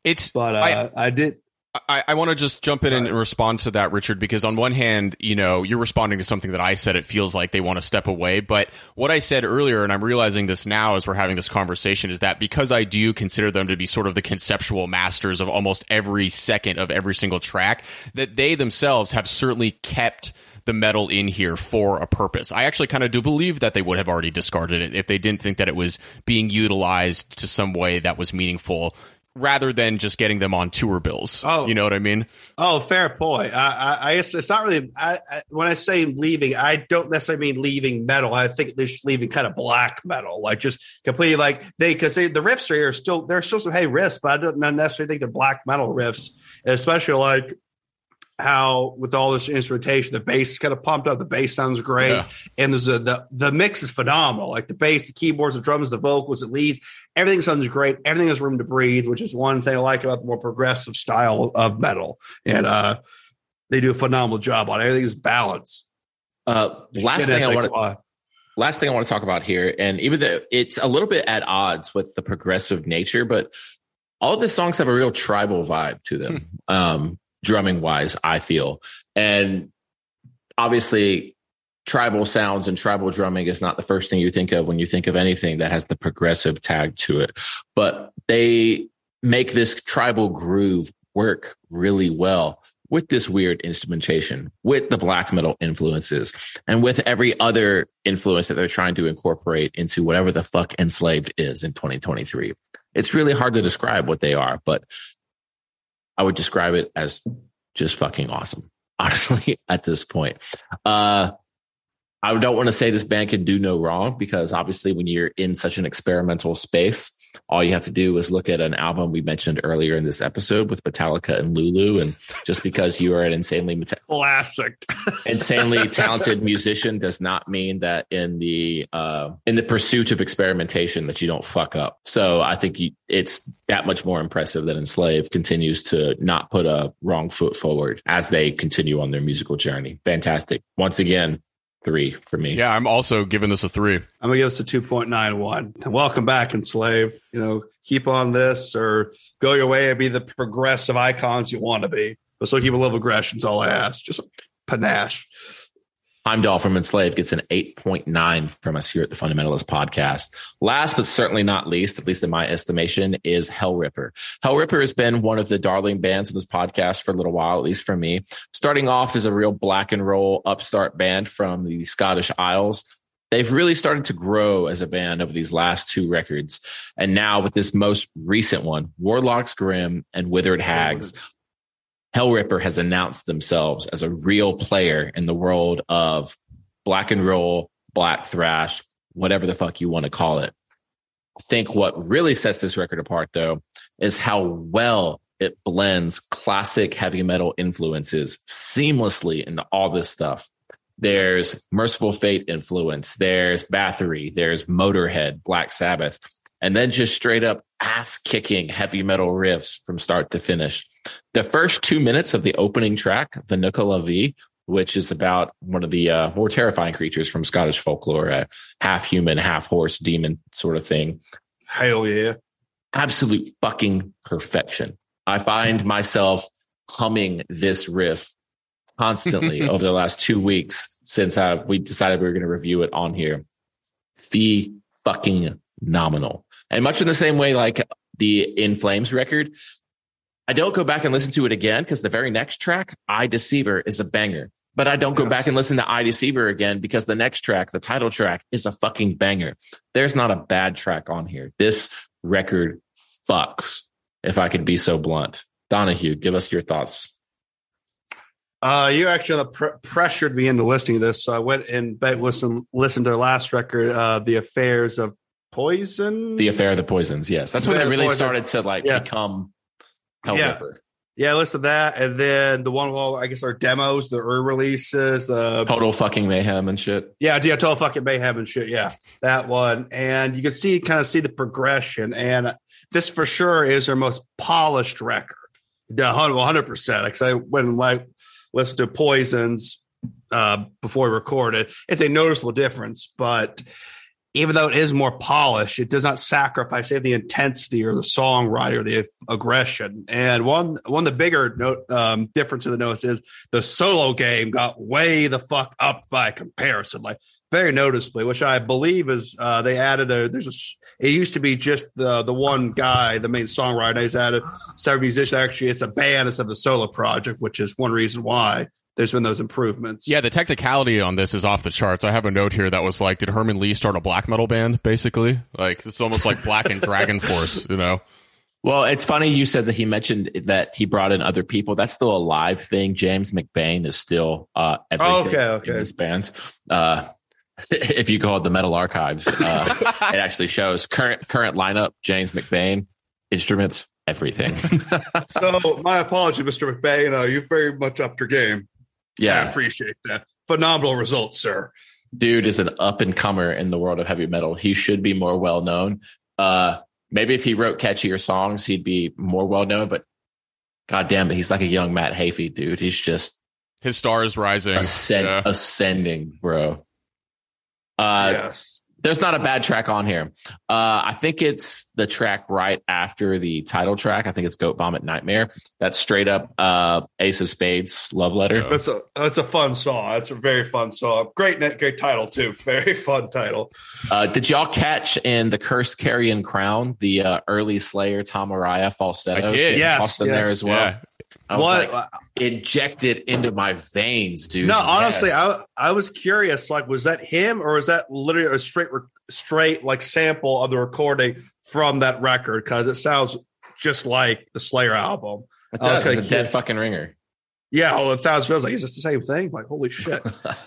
Speaker 3: I want to just jump in and respond to that, Richard, because on one hand, you're responding to something that I said. It feels like they want to step away. But what I said earlier, and I'm realizing this now as we're having this conversation, is that because I do consider them to be sort of the conceptual masters of almost every second of every single track, that they themselves have certainly kept the metal in here for a purpose. I actually kind of do believe that they would have already discarded it if they didn't think that it was being utilized to some way that was meaningful, rather than just getting them on tour bills. Oh, you know what I mean?
Speaker 5: Oh, fair point. I guess it's not really, when I say leaving, I don't necessarily mean leaving metal. I think they're just leaving kind of black metal, like just completely because the riffs are here they're still some riffs, but I don't necessarily think they're black metal riffs, and especially like how with all this instrumentation, the bass is kind of pumped up. The bass sounds great. And there's the mix is phenomenal. Like the bass, the keyboards, the drums, the vocals, the leads, everything sounds great. Everything has room to breathe, which is one thing I like about the more progressive style of metal. And they do a phenomenal job on it. Everything is balanced.
Speaker 4: Last thing I want to talk about here, and even though it's a little bit at odds with the progressive nature, but all of the songs have a real tribal vibe to them. Drumming wise, I feel. And obviously tribal sounds and tribal drumming is not the first thing you think of when you think of anything that has the progressive tag to it, but they make this tribal groove work really well. with this weird instrumentation, with the black metal influences, and with every other influence that they're trying to incorporate into whatever the fuck Enslaved is in 2023. It's really hard to describe what they are, but I would describe it as just fucking awesome, honestly, at this point. I don't want to say this band can do no wrong, because obviously when you're in such an experimental space, all you have to do is look at an album we mentioned earlier in this episode with Metallica and Lulu. And just because you are an insanely talented musician does not mean that in the pursuit of experimentation that you don't fuck up. So I think it's that much more impressive that Enslaved continues to not put a wrong foot forward as they continue on their musical journey. Fantastic. Once again, 3 for me.
Speaker 3: Yeah, I'm also giving this a 3.
Speaker 5: I'm gonna give this a 2.91. Welcome back, Enslaved. Keep on this, or go your way and be the progressive icons you want to be. But still keep a little aggression is all I ask. Just panache.
Speaker 4: Heimdall from Enslaved gets an 8.9 from us here at the Fundamentalist Podcast. Last but certainly not least, at least in my estimation, is Hellripper. Hellripper has been one of the darling bands in this podcast for a little while, at least for me. Starting off as a real black and roll upstart band from the Scottish Isles, they've really started to grow as a band over these last 2 records. And now with this most recent one, Warlock's Grim and Withered Hags, Hellripper has announced themselves as a real player in the world of black and roll, black thrash, whatever the fuck you want to call it. I think what really sets this record apart, though, is how well it blends classic heavy metal influences seamlessly into all this stuff. There's Merciful Fate influence, there's Bathory, there's Motorhead, Black Sabbath, and then just straight up ass-kicking heavy metal riffs from start to finish. The first 2 minutes of the opening track, the Nuka La Vie, which is about one of the more terrifying creatures from Scottish folklore, a half human, half horse demon sort of thing.
Speaker 5: Hell yeah.
Speaker 4: Absolute fucking perfection. I find myself humming this riff constantly over the last 2 weeks since we decided we were going to review it on here. Fucking nominal. And much in the same way, like the In Flames record, I don't go back and listen to it again because the very next track, I Deceiver, is a banger. But I don't go back and listen to I Deceiver again because the next track, the title track, is a fucking banger. There's not a bad track on here. This record fucks, if I could be so blunt. Donahue, give us your thoughts.
Speaker 5: You actually pressured me into listening to this. So I went and listened to their last record, The Affairs of Poison.
Speaker 4: The Affair of the Poisons, yes. That's when they really started to become Hellripper.
Speaker 5: Yeah, listen to that. And then the one, I guess, our demos, the releases, the
Speaker 4: Total Fucking Mayhem and shit.
Speaker 5: Yeah, Total Fucking Mayhem and shit. Yeah, that one. And you can see the progression. And this for sure is their most polished record. 100%. Because I went and listened to Poisons before we recorded. It's a noticeable difference, but even though it is more polished, it does not sacrifice the intensity or the songwriter or the aggression. And one of the bigger difference in the notes is the solo game got way the fuck up by comparison, like very noticeably, which I believe is they added it used to be just the one guy, the main songwriter. He's added several musicians. Actually, it's a band instead of a solo project, which is one reason why there's been those improvements.
Speaker 3: Yeah, the technicality on this is off the charts. I have a note here that was like, did Herman Lee start a black metal band, basically? Like, it's almost like Black and Dragon Force, you know?
Speaker 4: Well, it's funny you said that he mentioned that he brought in other people. That's still a live thing. James McBain is still everything in his bands. If you call it the Metal Archives, it actually shows current lineup, James McBain, instruments, everything.
Speaker 5: So my apology, Mr. McBain. You've very much upped your game.
Speaker 4: Yeah.
Speaker 5: I appreciate that. Phenomenal results, sir.
Speaker 4: Dude is an up-and-comer in the world of heavy metal. He should be more well-known. Maybe if he wrote catchier songs, he'd be more well-known, but goddamn, he's like a young Matt Heafy, dude. He's just...
Speaker 3: His star is rising.
Speaker 4: Ascending, bro.
Speaker 5: Yes.
Speaker 4: There's not a bad track on here. I think it's the track right after the title track. I think it's Goat Vomit Nightmare. That's straight up Ace of Spades Love Letter.
Speaker 5: That's a fun song. That's a very fun song. Great title too. Very fun title.
Speaker 4: Did y'all catch in The Cursed Carrion Crown the early Slayer Tom Araya falsettos?
Speaker 3: I did.
Speaker 4: Yes, there as well. Yeah. I was like, injected into my veins, dude.
Speaker 5: No, honestly,
Speaker 4: Yes.
Speaker 5: I was curious. Like, was that him, or is that literally a straight like sample of the recording from that record? Because it sounds just like the Slayer album.
Speaker 4: It
Speaker 5: I was
Speaker 4: does. It's
Speaker 5: kinda
Speaker 4: a dead fucking ringer.
Speaker 5: Yeah, well, 1,000 feels like, is this the same thing? Like, holy shit.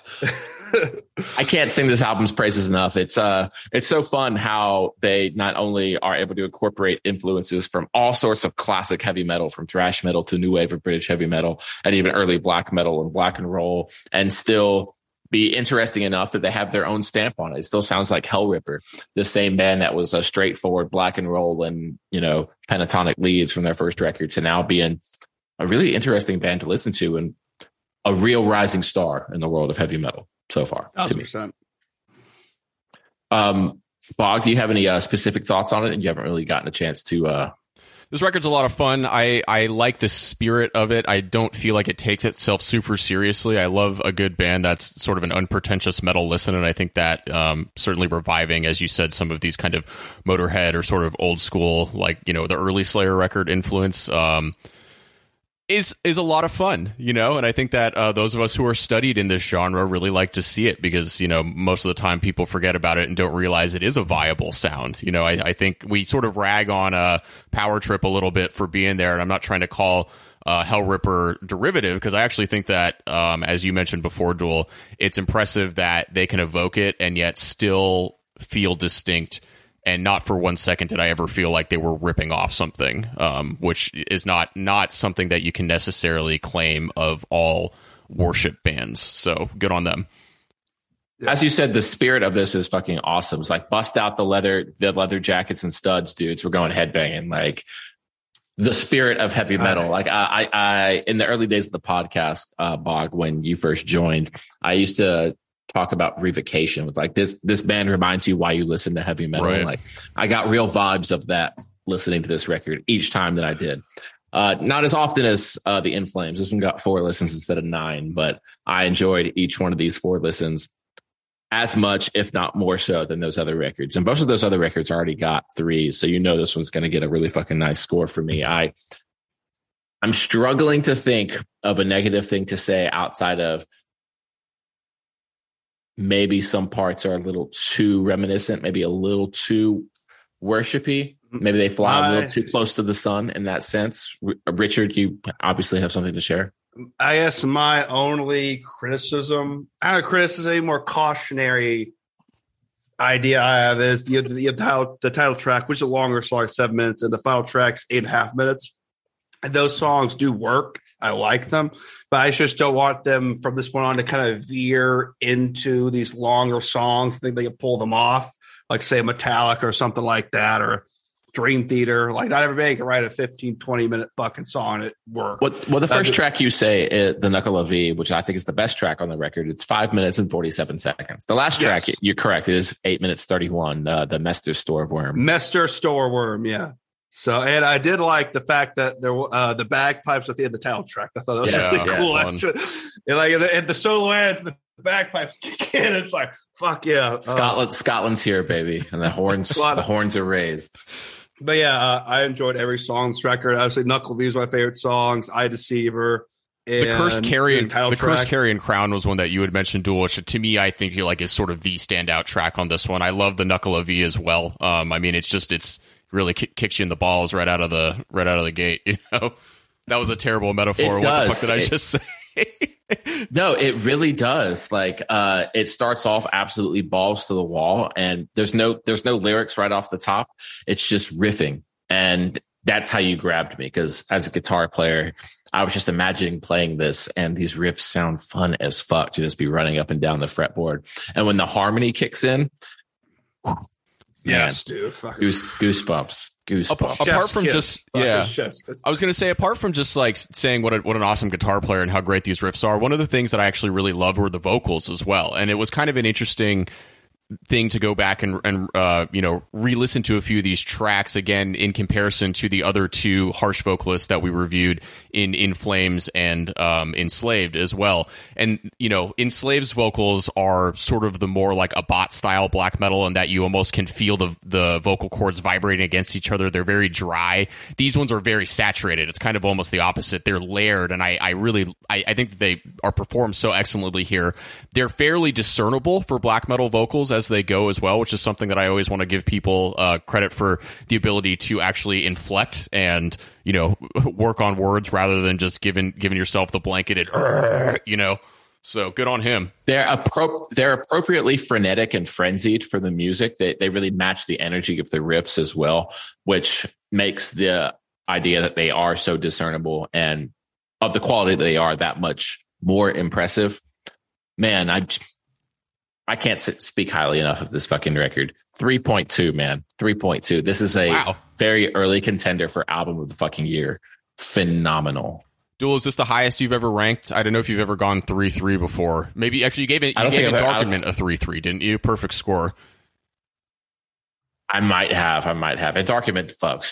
Speaker 4: I can't sing this album's praises enough. It's so fun how they not only are able to incorporate influences from all sorts of classic heavy metal, from thrash metal to new wave of British heavy metal, and even early black metal and black and roll, and still be interesting enough that they have their own stamp on it. It still sounds like Hellripper, the same band that was a straightforward black and roll and, pentatonic leads from their first record, to now being a really interesting band to listen to and a real rising star in the world of heavy metal so far.
Speaker 5: 1,000%.
Speaker 4: Bog, do you have any specific thoughts on it? And you haven't really gotten a chance to.
Speaker 3: This record's a lot of fun. I like the spirit of it. I don't feel like it takes itself super seriously. I love a good band that's sort of an unpretentious metal listen, and I think that certainly reviving, as you said, some of these kind of Motorhead or sort of old school, like, the early Slayer record influence is a lot of fun, and I think that those of us who are studied in this genre really like to see it, because most of the time people forget about it and don't realize it is a viable sound. I think we sort of rag on Power Trip a little bit for being there, and I'm not trying to call Hellripper derivative, because I actually think that as you mentioned before, Duel, it's impressive that they can evoke it and yet still feel distinct. And not for 1 second did I ever feel like they were ripping off something, which is not something that you can necessarily claim of all worship bands. So good on them.
Speaker 4: As you said, the spirit of this is fucking awesome. It's like, bust out the leather jackets and studs, dudes. We're going headbanging. Like, the spirit of heavy metal. Like, I in the early days of the podcast, Bog, when you first joined, I used to talk about revocation with like, this band reminds you why you listen to heavy metal.
Speaker 3: Right.
Speaker 4: Like, I got real vibes of that listening to this record each time that I did. Not as often as the In Flames. This one got 4 listens instead of 9, but I enjoyed each one of these 4 listens as much, if not more so, than those other records. And most of those other records already got 3, so this one's going to get a really fucking nice score for me. I'm struggling to think of a negative thing to say outside of maybe some parts are a little too reminiscent, maybe a little too worshipy. Maybe they fly a little too close to the sun in that sense. Richard, you obviously have something to share.
Speaker 5: I guess my only criticism, more cautionary idea I have is the title track, which is a longer song, like 7 minutes, and the final track's 8.5 minutes. And those songs do work. I like them, but I just don't want them from this point on to kind of veer into these longer songs. I think they can pull them off, like say Metallica or something like that, or Dream Theater. Like, not everybody can write a 15, 20-minute fucking song and it works.
Speaker 4: Well, the first track you say, the Knuckle of V, which I think is the best track on the record, it's 5 minutes and 47 seconds. The last track, you're correct, it is 8 minutes 31, the Mester Storeworm, yeah. So, and I did like the fact that there the bagpipes at the end of the title track. I thought that was really cool. Actually. And the solo ends, the bagpipes kick in. It's like, fuck yeah, Scotland's here, baby, and the horns are raised.
Speaker 5: But yeah, I enjoyed every song on this record. Obviously, Knuckle V is my favorite songs. I Deceiver.
Speaker 3: The Cursed Carrion Crown was one that you had mentioned, Duel, which to me, I think is sort of the standout track on this one. I love the Knuckle of V as well. I mean, it's really kicks you in the balls right out of the gate. That was a terrible metaphor. What the fuck did I just say?
Speaker 4: No, it really does. Like, it starts off absolutely balls to the wall, and there's no lyrics right off the top. It's just riffing, and that's how you grabbed me. Because as a guitar player, I was just imagining playing this, and these riffs sound fun as fuck to just be running up and down the fretboard. And when the harmony kicks in.
Speaker 5: Yes, dude.
Speaker 4: Goosebumps.
Speaker 3: Apart from just I was going to say, apart from just like saying what an awesome guitar player and how great these riffs are, one of the things that I actually really loved were the vocals as well. And it was kind of an interesting thing to go back and re-listen to a few of these tracks again in comparison to the other two harsh vocalists that we reviewed in Flames and Enslaved as well. And Enslaved's vocals are sort of the more like a bot style black metal, and that you almost can feel the vocal cords vibrating against each other. They're very dry. These ones are very saturated. It's kind of almost the opposite. They're layered, and I think that they are performed so excellently here. They're fairly discernible for black metal vocals as they go as well, which is something that I always want to give people credit for, the ability to actually inflect and work on words rather than just giving yourself the blanketed so good on him.
Speaker 4: They're appropriately frenetic and frenzied for the music. They really match the energy of the riffs as well, which makes the idea that they are so discernible and of the quality that they are that much more impressive. Man, I can't speak highly enough of this fucking record. 3.2, man. 3.2. This is a very early contender for album of the fucking year. Phenomenal.
Speaker 3: Duel, is this the highest you've ever ranked? I don't know if you've ever gone 3-3 before. Maybe actually you gave Endarkenment a 3-3, didn't you? Perfect score.
Speaker 4: I might have. Endarkenment, folks,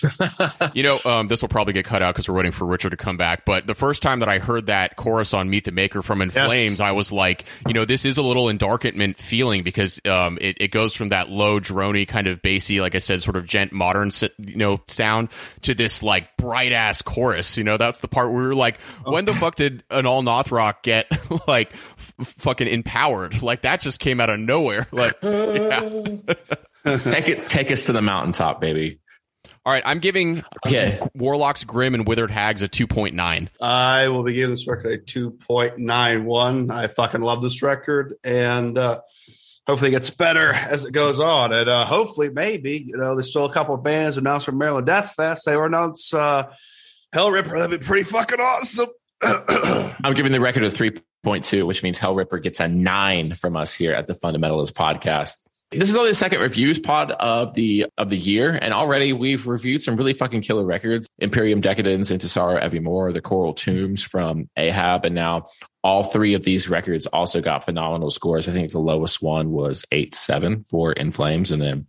Speaker 4: man.
Speaker 3: This will probably get cut out because we're waiting for Richard to come back. But the first time that I heard that chorus on Meet the Maker from In Flames, I was like, this is a little Endarkenment feeling, because it goes from that low, droney, kind of bassy, like I said, sort of gent modern, sound to this like bright ass chorus. That's the part where we were like, when the fuck did an all Nothrock get like fucking empowered? Like that just came out of nowhere. Like, yeah.
Speaker 4: Take us to the mountaintop, baby.
Speaker 3: All right, I'm giving Warlocks, Grim, and Withered Hags a 2.9.
Speaker 5: I will be giving this record a 2.91. I fucking love this record, and hopefully it gets better as it goes on. And hopefully, maybe, there's still a couple of bands announced from Maryland Death Fest. They were announced Hell Ripper. That'd be pretty fucking awesome.
Speaker 4: I'm giving the record a 3.2, which means Hell Ripper gets a 9 from us here at the Fundamentalist Podcast. This is only the second reviews pod of the year, and already we've reviewed some really fucking killer records: Imperium Decadence, Into Sorrow Evermore, The Coral Tombs from Ahab, and now all three of these records also got phenomenal scores. I think the lowest one was 8.7 for In Flames, and then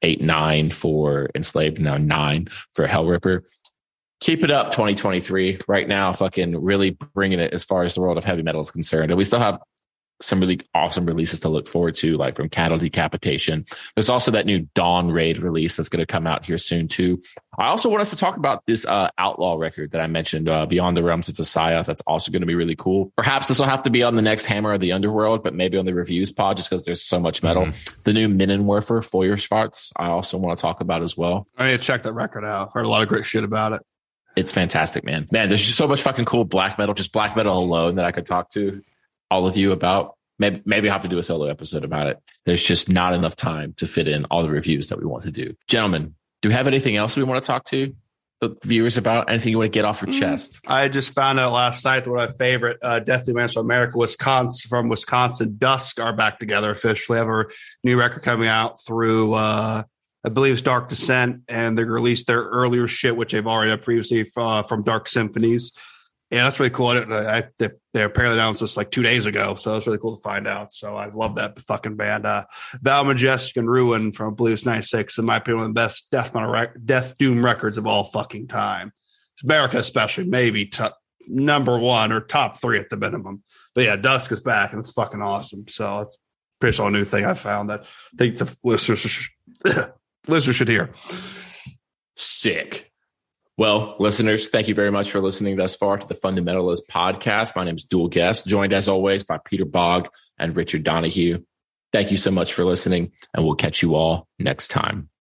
Speaker 4: 8.9 for Enslaved, and now 9 for Hell Ripper. Keep it up, 2023. Right now, fucking really bringing it as far as the world of heavy metal is concerned. And we still have some really awesome releases to look forward to, like from Cattle Decapitation. There's also that new Dawn Raid release that's going to come out here soon too. I also want us to talk about this Outlaw record that I mentioned, Beyond the Realms of Messiah. That's also going to be really cool. Perhaps this will have to be on the next Hammer of the Underworld, but maybe on the reviews pod, just because there's so much metal. The new Minenwerfer, Feuerschwarz, I also want to talk about as well.
Speaker 5: I need to check that record out. Heard a lot of great shit about it.
Speaker 4: It's fantastic, man. There's just so much fucking cool black metal, just black metal alone, that I could talk to all of you about. Maybe I'll have to do a solo episode about it. There's just not enough time to fit in all the reviews that we want to do. Gentlemen, do we have anything else we want to talk to the viewers about? Anything you want to get off your chest?
Speaker 5: I just found out last night that one of my favorite Death Doom bands from America, Wisconsin, Dusk, are back together officially. They have a new record coming out through, I believe it's Dark Descent, and they released their earlier shit, which they've already done previously from Dark Symphonies. Yeah, that's really cool. They apparently announced this like 2 days ago, so it's really cool to find out. So I love that fucking band. Val Majestic and Ruin from Blues 96, in my opinion, one of the best Death Doom records of all fucking time. America especially, maybe number one or top 3 at the minimum. But yeah, Dusk is back, and it's fucking awesome. So it's pretty much a new thing I found that I think the listeners should hear.
Speaker 4: Sick. Well, listeners, thank you very much for listening thus far to the Fundamentalist Podcast. My name is Dual Guest, joined as always by Peter Bogg and Richard Donahue. Thank you so much for listening, and we'll catch you all next time.